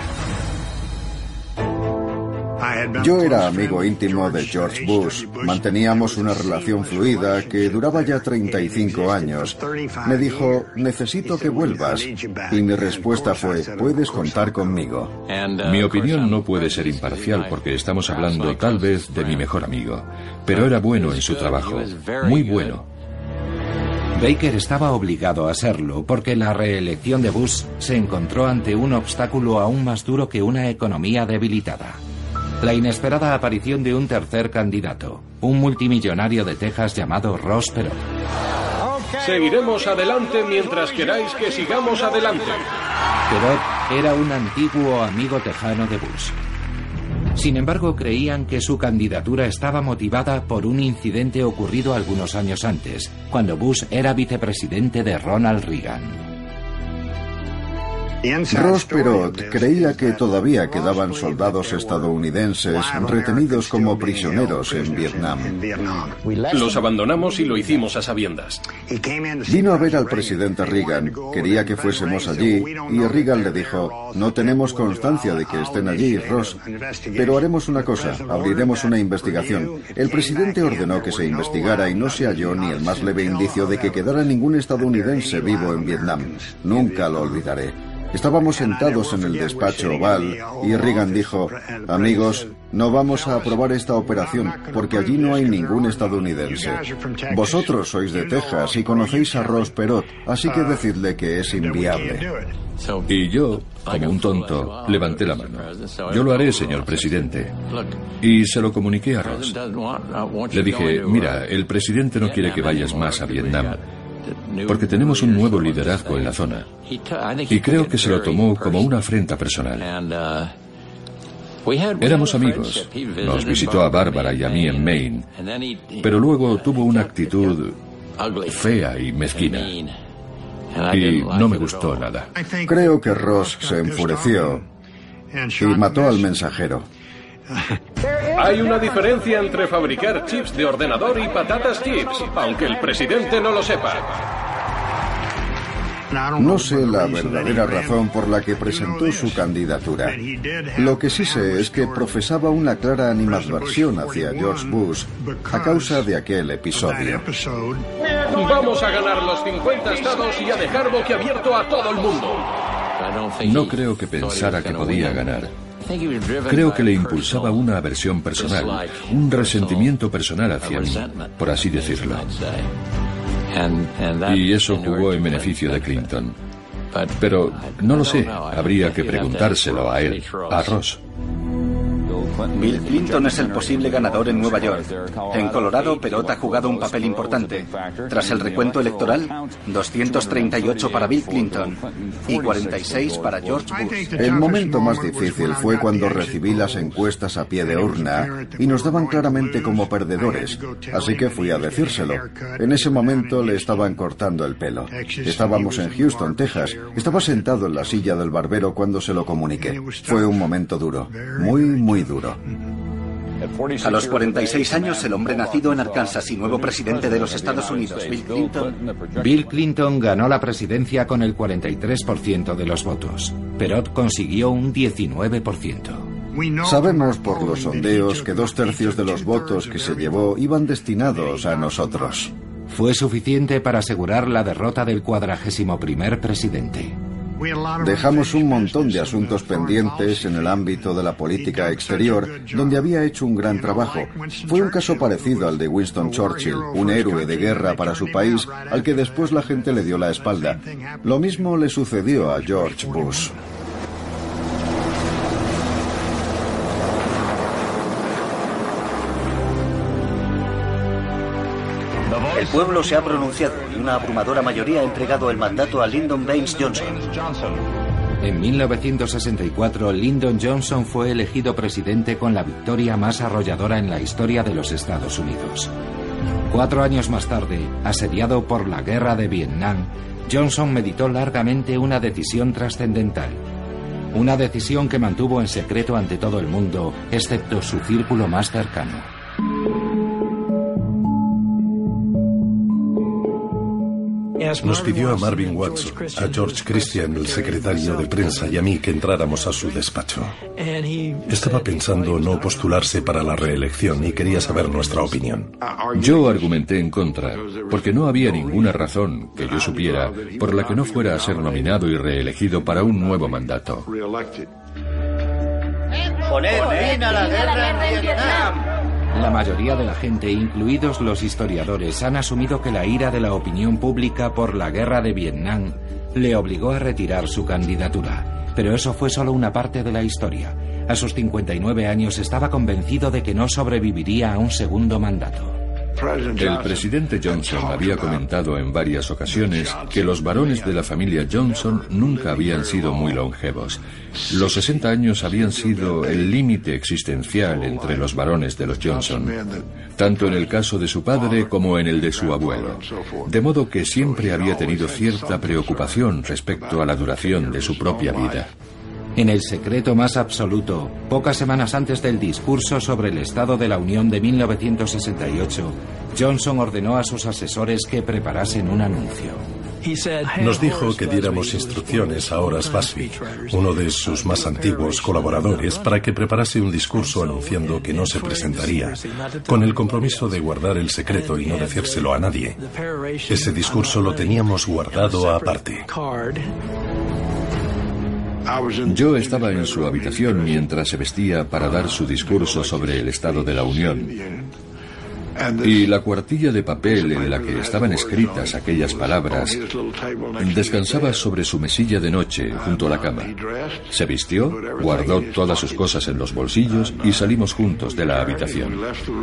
Yo era amigo íntimo de George Bush. Manteníamos una relación fluida que duraba ya treinta y cinco años. Me dijo, necesito que vuelvas. Y mi respuesta fue, puedes contar conmigo. Mi opinión no puede ser imparcial porque estamos hablando tal vez de mi mejor amigo. Pero era bueno en su trabajo, muy bueno. Baker estaba obligado a serlo porque la reelección de Bush se encontró ante un obstáculo aún más duro que una economía debilitada. La inesperada aparición de un tercer candidato, un multimillonario de Texas llamado Ross Perot. Seguiremos adelante mientras queráis que sigamos adelante. Perot era un antiguo amigo tejano de Bush. Sin embargo, creían que su candidatura estaba motivada por un incidente ocurrido algunos años antes, cuando Bush era vicepresidente de Ronald Reagan. Ross Perot creía que todavía quedaban soldados estadounidenses retenidos como prisioneros en Vietnam. Los abandonamos y lo hicimos a sabiendas. Vino a ver al presidente Reagan, quería que fuésemos allí, y Reagan le dijo, no tenemos constancia de que estén allí, Ross, pero haremos una cosa, abriremos una investigación. El presidente ordenó que se investigara y no se halló ni el más leve indicio de que quedara ningún estadounidense vivo en Vietnam. Nunca lo olvidaré. Estábamos sentados en el despacho oval y Reagan dijo, amigos, no vamos a aprobar esta operación porque allí no hay ningún estadounidense. Vosotros sois de Texas y conocéis a Ross Perot, así que decidle que es inviable. Y yo, como un tonto, levanté la mano. Yo lo haré, señor presidente. Y se lo comuniqué a Ross. Le dije, mira, el presidente no quiere que vayas más a Vietnam, porque tenemos un nuevo liderazgo en la zona. Y creo que se lo tomó como una afrenta personal. Éramos amigos. Nos visitó a Bárbara y a mí en Maine. Pero luego tuvo una actitud fea y mezquina. Y no me gustó nada. Creo que Ross se enfureció y mató al mensajero. Hay una diferencia entre fabricar chips de ordenador y patatas chips, aunque el presidente no lo sepa. No sé la verdadera razón por la que presentó su candidatura. Lo que sí sé es que profesaba una clara animadversión hacia George Bush a causa de aquel episodio. Vamos a ganar los cincuenta estados y a dejar boquiabierto a todo el mundo. No creo que pensara que podía ganar. Creo que le impulsaba una aversión personal, un resentimiento personal hacia mí, por así decirlo. Y eso jugó en beneficio de Clinton. Pero no lo sé, habría que preguntárselo a él, a Ross. Bill Clinton es el posible ganador en Nueva York. En Colorado, Perot ha jugado un papel importante. Tras el recuento electoral, doscientos treinta y ocho para Bill Clinton y cuarenta y seis para George Bush. El momento más difícil fue cuando recibí las encuestas a pie de urna y nos daban claramente como perdedores, así que fui a decírselo. En ese momento le estaban cortando el pelo. Estábamos en Houston, Texas. Estaba sentado en la silla del barbero cuando se lo comuniqué. Fue un momento duro, muy, muy duro. A los cuarenta y seis años, el hombre nacido en Arkansas y nuevo presidente de los Estados Unidos, Bill Clinton. Bill Clinton ganó la presidencia con el cuarenta y tres por ciento de los votos. Perot consiguió un diecinueve por ciento. Sabemos por los sondeos que dos tercios de los votos que se llevó iban destinados a nosotros. Fue suficiente para asegurar la derrota del cuadragésimo primer presidente. Dejamos un montón de asuntos pendientes en el ámbito de la política exterior, donde había hecho un gran trabajo. Fue un caso parecido al de Winston Churchill, un héroe de guerra para su país, al que después la gente le dio la espalda. Lo mismo le sucedió a George Bush. El pueblo se ha pronunciado y una abrumadora mayoría ha entregado el mandato a Lyndon Baines Johnson. En mil novecientos sesenta y cuatro, Lyndon Johnson fue elegido presidente con la victoria más arrolladora en la historia de los Estados Unidos. Cuatro años más tarde, asediado por la guerra de Vietnam, Johnson meditó largamente una decisión trascendental. Una decisión que mantuvo en secreto ante todo el mundo, excepto su círculo más cercano. Nos pidió a Marvin Watson, a George Christian, el secretario de prensa, y a mí que entráramos a su despacho. Estaba pensando no postularse para la reelección y quería saber nuestra opinión. Yo argumenté en contra, porque no había ninguna razón, que yo supiera, por la que no fuera a ser nominado y reelegido para un nuevo mandato. ¡Poner fin a la guerra en Vietnam! La mayoría de la gente, incluidos los historiadores, han asumido que la ira de la opinión pública por la guerra de Vietnam le obligó a retirar su candidatura. Pero eso fue solo una parte de la historia. A sus cincuenta y nueve años estaba convencido de que no sobreviviría a un segundo mandato. El presidente Johnson había comentado en varias ocasiones que los varones de la familia Johnson nunca habían sido muy longevos. Los sesenta años habían sido el límite existencial entre los varones de los Johnson, tanto en el caso de su padre como en el de su abuelo. De modo que siempre había tenido cierta preocupación respecto a la duración de su propia vida. En el secreto más absoluto, pocas semanas antes del discurso sobre el Estado de la Unión de mil novecientos sesenta y ocho, Johnson ordenó a sus asesores que preparasen un anuncio. Nos dijo que diéramos instrucciones a Horace Busby, uno de sus más antiguos colaboradores, para que preparase un discurso anunciando que no se presentaría, con el compromiso de guardar el secreto y no decírselo a nadie. Ese discurso lo teníamos guardado aparte. Yo estaba en su habitación mientras se vestía para dar su discurso sobre el Estado de la Unión. Y la cuartilla de papel en la que estaban escritas aquellas palabras descansaba sobre su mesilla de noche junto a la cama. Se vistió, guardó todas sus cosas en los bolsillos y salimos juntos de la habitación.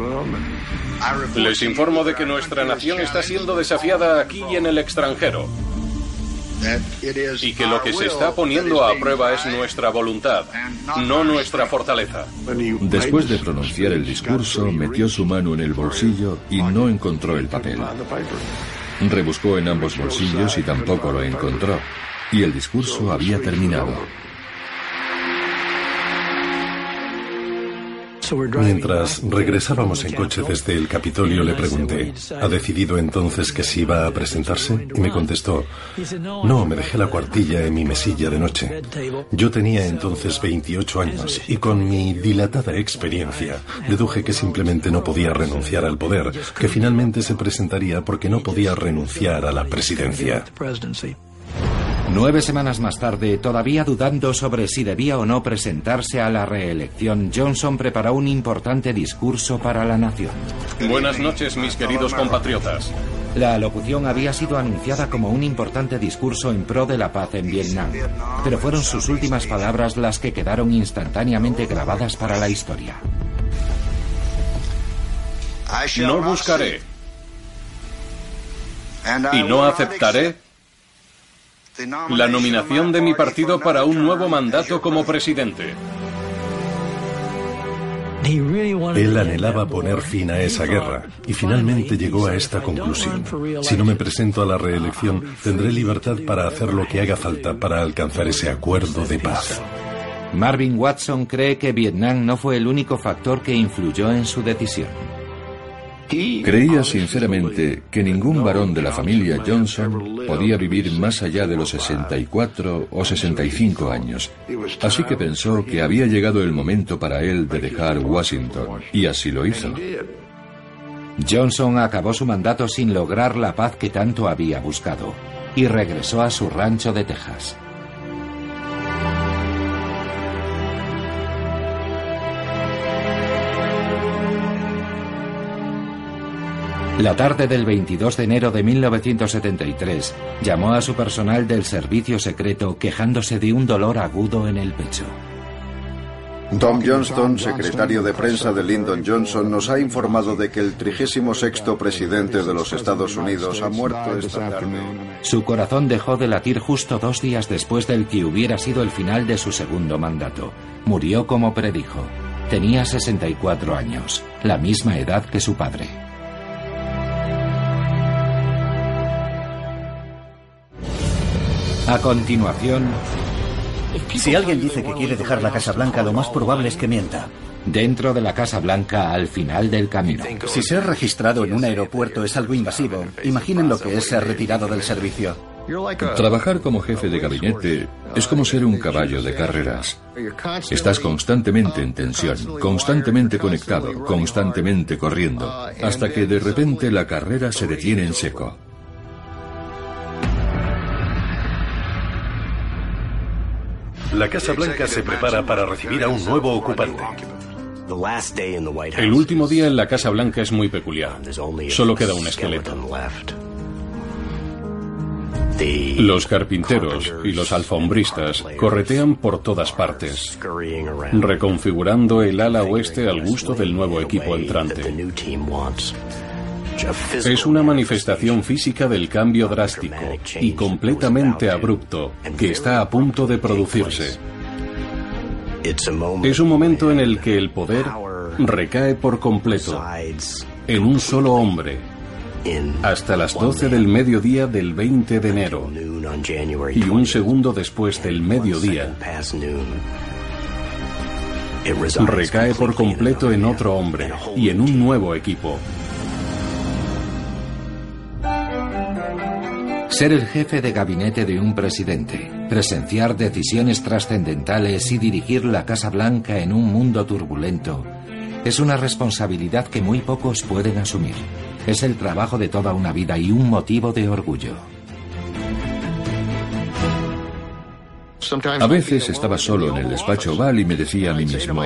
Les informo de que nuestra nación está siendo desafiada aquí y en el extranjero. Y que lo que se está poniendo a prueba es nuestra voluntad, no nuestra fortaleza. Después de pronunciar el discurso, metió su mano en el bolsillo y no encontró el papel. Rebuscó en ambos bolsillos y tampoco lo encontró. Y el discurso había terminado. Mientras regresábamos en coche desde el Capitolio, le pregunté, ¿ha decidido entonces que se iba a presentarse? Y me contestó, no, me dejé la cuartilla en mi mesilla de noche. Yo tenía entonces veintiocho años y con mi dilatada experiencia deduje que simplemente no podía renunciar al poder, que finalmente se presentaría porque no podía renunciar a la presidencia. Nueve semanas más tarde, todavía dudando sobre si debía o no presentarse a la reelección, Johnson preparó un importante discurso para la nación. Buenas noches, mis queridos compatriotas. La alocución había sido anunciada como un importante discurso en pro de la paz en Vietnam, pero fueron sus últimas palabras las que quedaron instantáneamente grabadas para la historia. No buscaré y no aceptaré la nominación de mi partido para un nuevo mandato como presidente. Él anhelaba poner fin a esa guerra y finalmente llegó a esta conclusión. Si no me presento a la reelección, tendré libertad para hacer lo que haga falta para alcanzar ese acuerdo de paz. Marvin Watson cree que Vietnam no fue el único factor que influyó en su decisión. Creía sinceramente que ningún varón de la familia Johnson podía vivir más allá de los sesenta y cuatro o sesenta y cinco años. Así que pensó que había llegado el momento para él de dejar Washington, y así lo hizo. Johnson acabó su mandato sin lograr la paz que tanto había buscado, y regresó a su rancho de Texas. La tarde del veintidós de enero de mil novecientos setenta y tres, llamó a su personal del servicio secreto quejándose de un dolor agudo en el pecho. Tom Johnston, secretario de prensa de Lyndon Johnson, nos ha informado de que el trigésimo sexto presidente de los Estados Unidos ha muerto esta tarde. Su corazón dejó de latir justo dos días después del que hubiera sido el final de su segundo mandato. Murió como predijo. Tenía sesenta y cuatro años, la misma edad que su padre. A continuación... Si alguien dice que quiere dejar la Casa Blanca, lo más probable es que mienta. Dentro de la Casa Blanca, al final del camino. Si ser registrado en un aeropuerto es algo invasivo, imaginen lo que es ser retirado del servicio. Trabajar como jefe de gabinete es como ser un caballo de carreras. Estás constantemente en tensión, constantemente conectado, constantemente corriendo, hasta que de repente la carrera se detiene en seco. La Casa Blanca se prepara para recibir a un nuevo ocupante. El último día en la Casa Blanca es muy peculiar. Solo queda un esqueleto. Los carpinteros y los alfombristas corretean por todas partes, reconfigurando el ala oeste al gusto del nuevo equipo entrante. Es una manifestación física del cambio drástico y completamente abrupto que está a punto de producirse. Es un momento en el que el poder recae por completo en un solo hombre hasta las doce del mediodía del veinte de enero y un segundo después del mediodía recae por completo en otro hombre y en un nuevo equipo. Ser el jefe de gabinete de un presidente, presenciar decisiones trascendentales y dirigir la Casa Blanca en un mundo turbulento es una responsabilidad que muy pocos pueden asumir. Es el trabajo de toda una vida y un motivo de orgullo. A veces estaba solo en el despacho oval y me decía a mí mismo: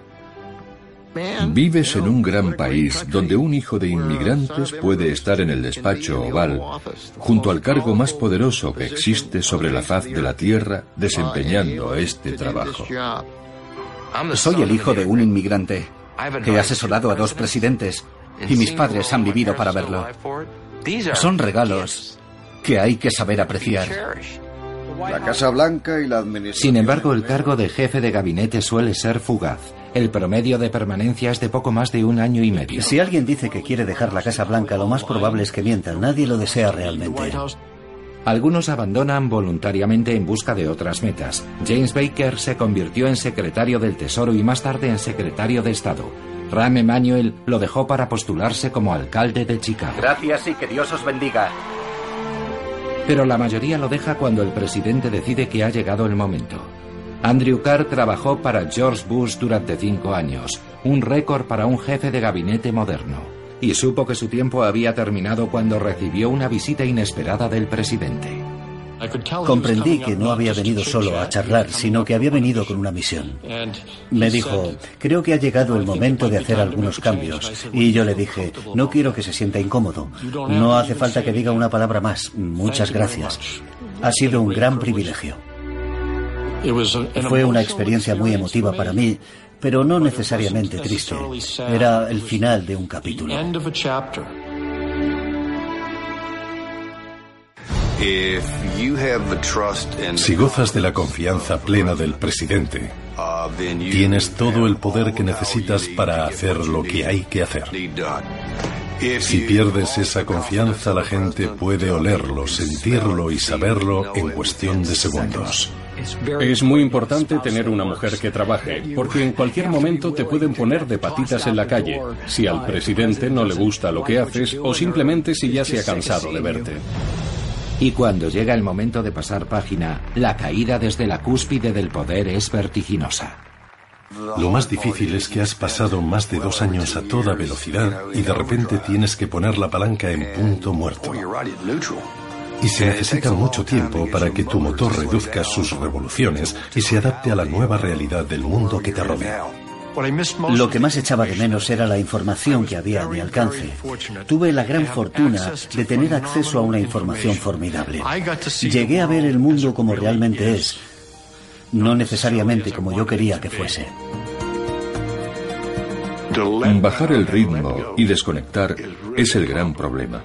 vives en un gran país donde un hijo de inmigrantes puede estar en el despacho oval, junto al cargo más poderoso que existe sobre la faz de la tierra, desempeñando este trabajo. Soy el hijo de un inmigrante. He asesorado a dos presidentes y mis padres han vivido para verlo. Son regalos que hay que saber apreciar. La Casa Blanca y la administración... Sin embargo, el cargo de jefe de gabinete suele ser fugaz. El promedio de permanencia es de poco más de un año y medio. Si alguien dice que quiere dejar la Casa Blanca, lo más probable es que mienta. Nadie lo desea realmente. Algunos abandonan voluntariamente en busca de otras metas. James Baker se convirtió en secretario del Tesoro y más tarde en secretario de Estado. Rahm Emanuel lo dejó para postularse como alcalde de Chicago. Gracias y que Dios os bendiga. Pero la mayoría lo deja cuando el presidente decide que ha llegado el momento. Andrew Carr trabajó para George Bush durante cinco años, un récord para un jefe de gabinete moderno, y supo que su tiempo había terminado cuando recibió una visita inesperada del presidente. Comprendí que no había venido solo a charlar, sino que había venido con una misión. Me dijo, creo que ha llegado el momento de hacer algunos cambios. Y yo le dije, no quiero que se sienta incómodo. No hace falta que diga una palabra más. Muchas gracias. Ha sido un gran privilegio. Fue una experiencia muy emotiva para mí, pero no necesariamente triste. Era el final de un capítulo. Si gozas de la confianza plena del presidente, tienes todo el poder que necesitas para hacer lo que hay que hacer. Si pierdes esa confianza, la gente puede olerlo, sentirlo y saberlo en cuestión de segundos. Es muy importante tener una mujer que trabaje, porque en cualquier momento te pueden poner de patitas en la calle, si al presidente no le gusta lo que haces o simplemente si ya se ha cansado de verte. Y cuando llega el momento de pasar página, la caída desde la cúspide del poder es vertiginosa. Lo más difícil es que has pasado más de dos años a toda velocidad y de repente tienes que poner la palanca en punto muerto. Y se necesita mucho tiempo para que tu motor reduzca sus revoluciones y se adapte a la nueva realidad del mundo que te rodea. Lo que más echaba de menos era la información que había a mi alcance. Tuve la gran fortuna de tener acceso a una información formidable. Llegué a ver el mundo como realmente es, no necesariamente como yo quería que fuese. Bajar el ritmo y desconectar es el gran problema.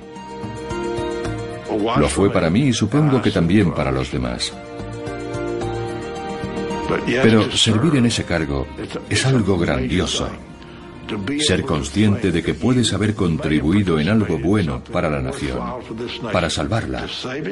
Lo fue para mí y supongo que también para los demás. Pero servir en ese cargo es algo grandioso. Ser consciente de que puedes haber contribuido en algo bueno para la nación, para salvarla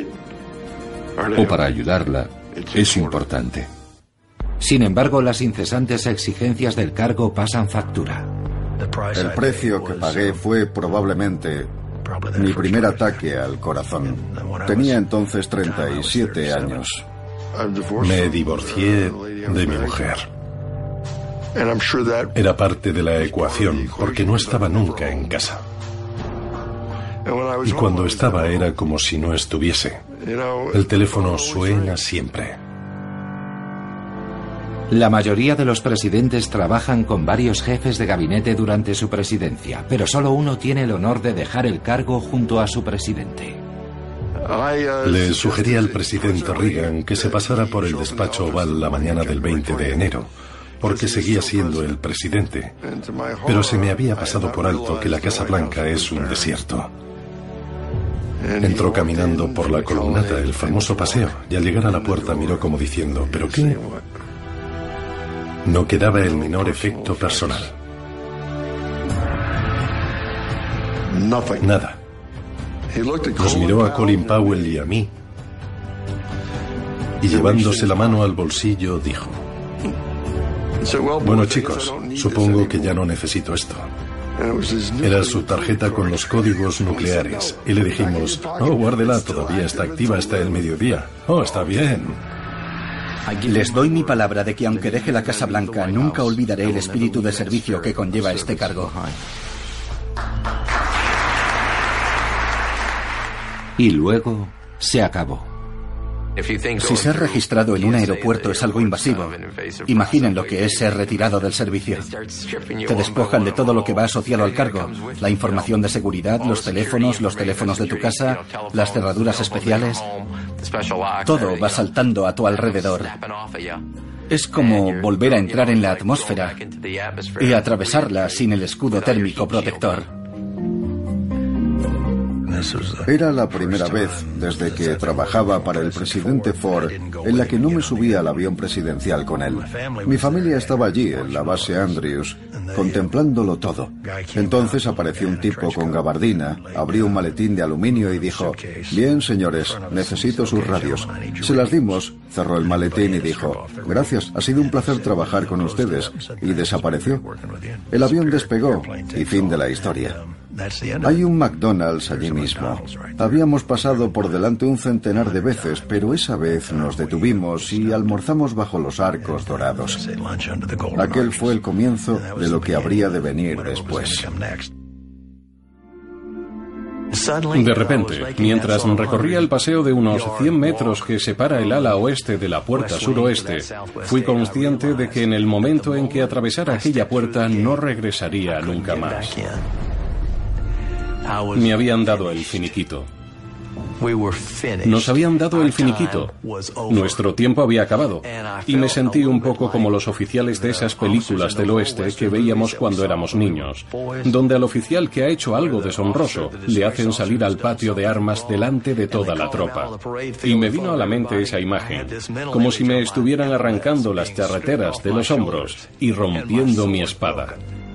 o para ayudarla, es importante. Sin embargo, las incesantes exigencias del cargo pasan factura. El precio que pagué fue probablemente mi primer ataque al corazón. Tenía entonces treinta y siete años. Me divorcié de mi mujer. Era parte de la ecuación porque no estaba nunca en casa. Y cuando estaba era como si no estuviese. El teléfono suena siempre. La mayoría de los presidentes trabajan con varios jefes de gabinete durante su presidencia, pero solo uno tiene el honor de dejar el cargo junto a su presidente. Le sugerí al presidente Reagan que se pasara por el despacho Oval la mañana del veinte de enero, porque seguía siendo el presidente, pero se me había pasado por alto que la Casa Blanca es un desierto. Entró caminando por la columnata, el famoso paseo, y al llegar a la puerta miró como diciendo, ¿pero qué? No quedaba el menor efecto personal. Nada. Nos miró a Colin Powell y a mí, y llevándose la mano al bolsillo dijo, bueno chicos, supongo que ya no necesito esto. Era su tarjeta con los códigos nucleares, y le dijimos, oh, guárdela, todavía está activa hasta el mediodía. Oh, está bien. Les doy mi palabra de que aunque deje la Casa Blanca, nunca olvidaré el espíritu de servicio que conlleva este cargo. Y luego se acabó. Si ser registrado en un aeropuerto es algo invasivo, imaginen lo que es ser retirado del servicio. Te despojan de todo lo que va asociado al cargo, la información de seguridad, los teléfonos, los teléfonos de tu casa, las cerraduras especiales. Todo va saltando a tu alrededor. Es como volver a entrar en la atmósfera y atravesarla sin el escudo térmico protector. Era la primera vez desde que trabajaba para el presidente Ford en la que no me subía al avión presidencial con él. Mi familia estaba allí, en la base Andrews, contemplándolo todo. Entonces apareció un tipo con gabardina, abrió un maletín de aluminio y dijo, bien, señores, necesito sus radios. Se las dimos, cerró el maletín y dijo, gracias, ha sido un placer trabajar con ustedes, y desapareció. El avión despegó, y fin de la historia. Hay un McDonald's allí mismo. Habíamos pasado por delante un centenar de veces, pero esa vez nos detuvimos y almorzamos bajo los arcos dorados. Aquel fue el comienzo de lo que habría de venir después. De repente, mientras recorría el paseo de unos cien metros que separa el ala oeste de la puerta suroeste, fui consciente de que en el momento en que atravesara aquella puerta no regresaría nunca más. Me habían dado el finiquito. Nos habían dado el finiquito. Nuestro tiempo había acabado. Y me sentí un poco como los oficiales de esas películas del oeste que veíamos cuando éramos niños, donde al oficial que ha hecho algo deshonroso le hacen salir al patio de armas delante de toda la tropa. Y me vino a la mente esa imagen, como si me estuvieran arrancando las charreteras de los hombros y rompiendo mi espada.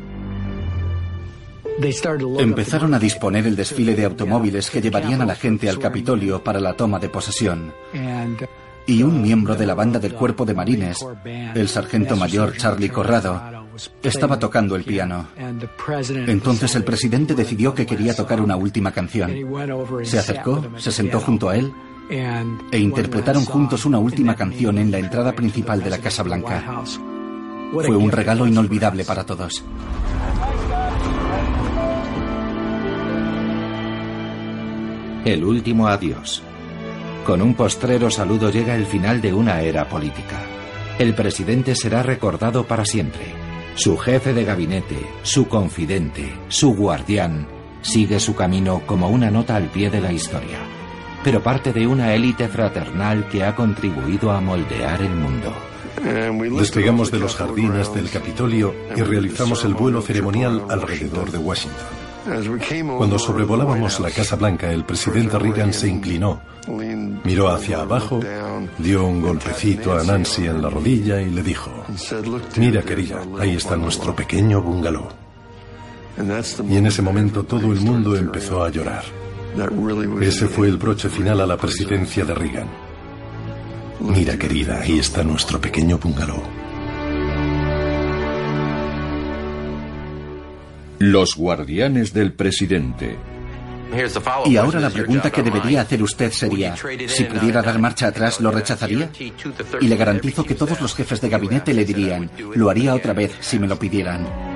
Empezaron a disponer el desfile de automóviles que llevarían a la gente al Capitolio para la toma de posesión. Y un miembro de la banda del Cuerpo de Marines, el sargento mayor Charlie Corrado, estaba tocando el piano. Entonces el presidente decidió que quería tocar una última canción. Se acercó, se sentó junto a él e interpretaron juntos una última canción en la entrada principal de la Casa Blanca. Fue un regalo inolvidable para todos. El último adiós. Con un postrero saludo llega el final de una era política. El presidente será recordado para siempre. Su jefe de gabinete, su confidente, su guardián, sigue su camino como una nota al pie de la historia, pero parte de una élite fraternal que ha contribuido a moldear el mundo. Despegamos de los jardines del Capitolio y realizamos el vuelo ceremonial alrededor de Washington. Cuando sobrevolábamos la Casa Blanca, el presidente Reagan se inclinó, miró hacia abajo, dio un golpecito a Nancy en la rodilla y le dijo: "Mira, querida, ahí está nuestro pequeño bungalow". Y en ese momento todo el mundo empezó a llorar. Ese fue el broche final a la presidencia de Reagan. Mira, querida, ahí está nuestro pequeño bungalow. Los guardianes del presidente. Y ahora la pregunta que debería hacer usted sería, si pudiera dar marcha atrás, ¿lo rechazaría? Y le garantizo que todos los jefes de gabinete le dirían, lo haría otra vez si me lo pidieran.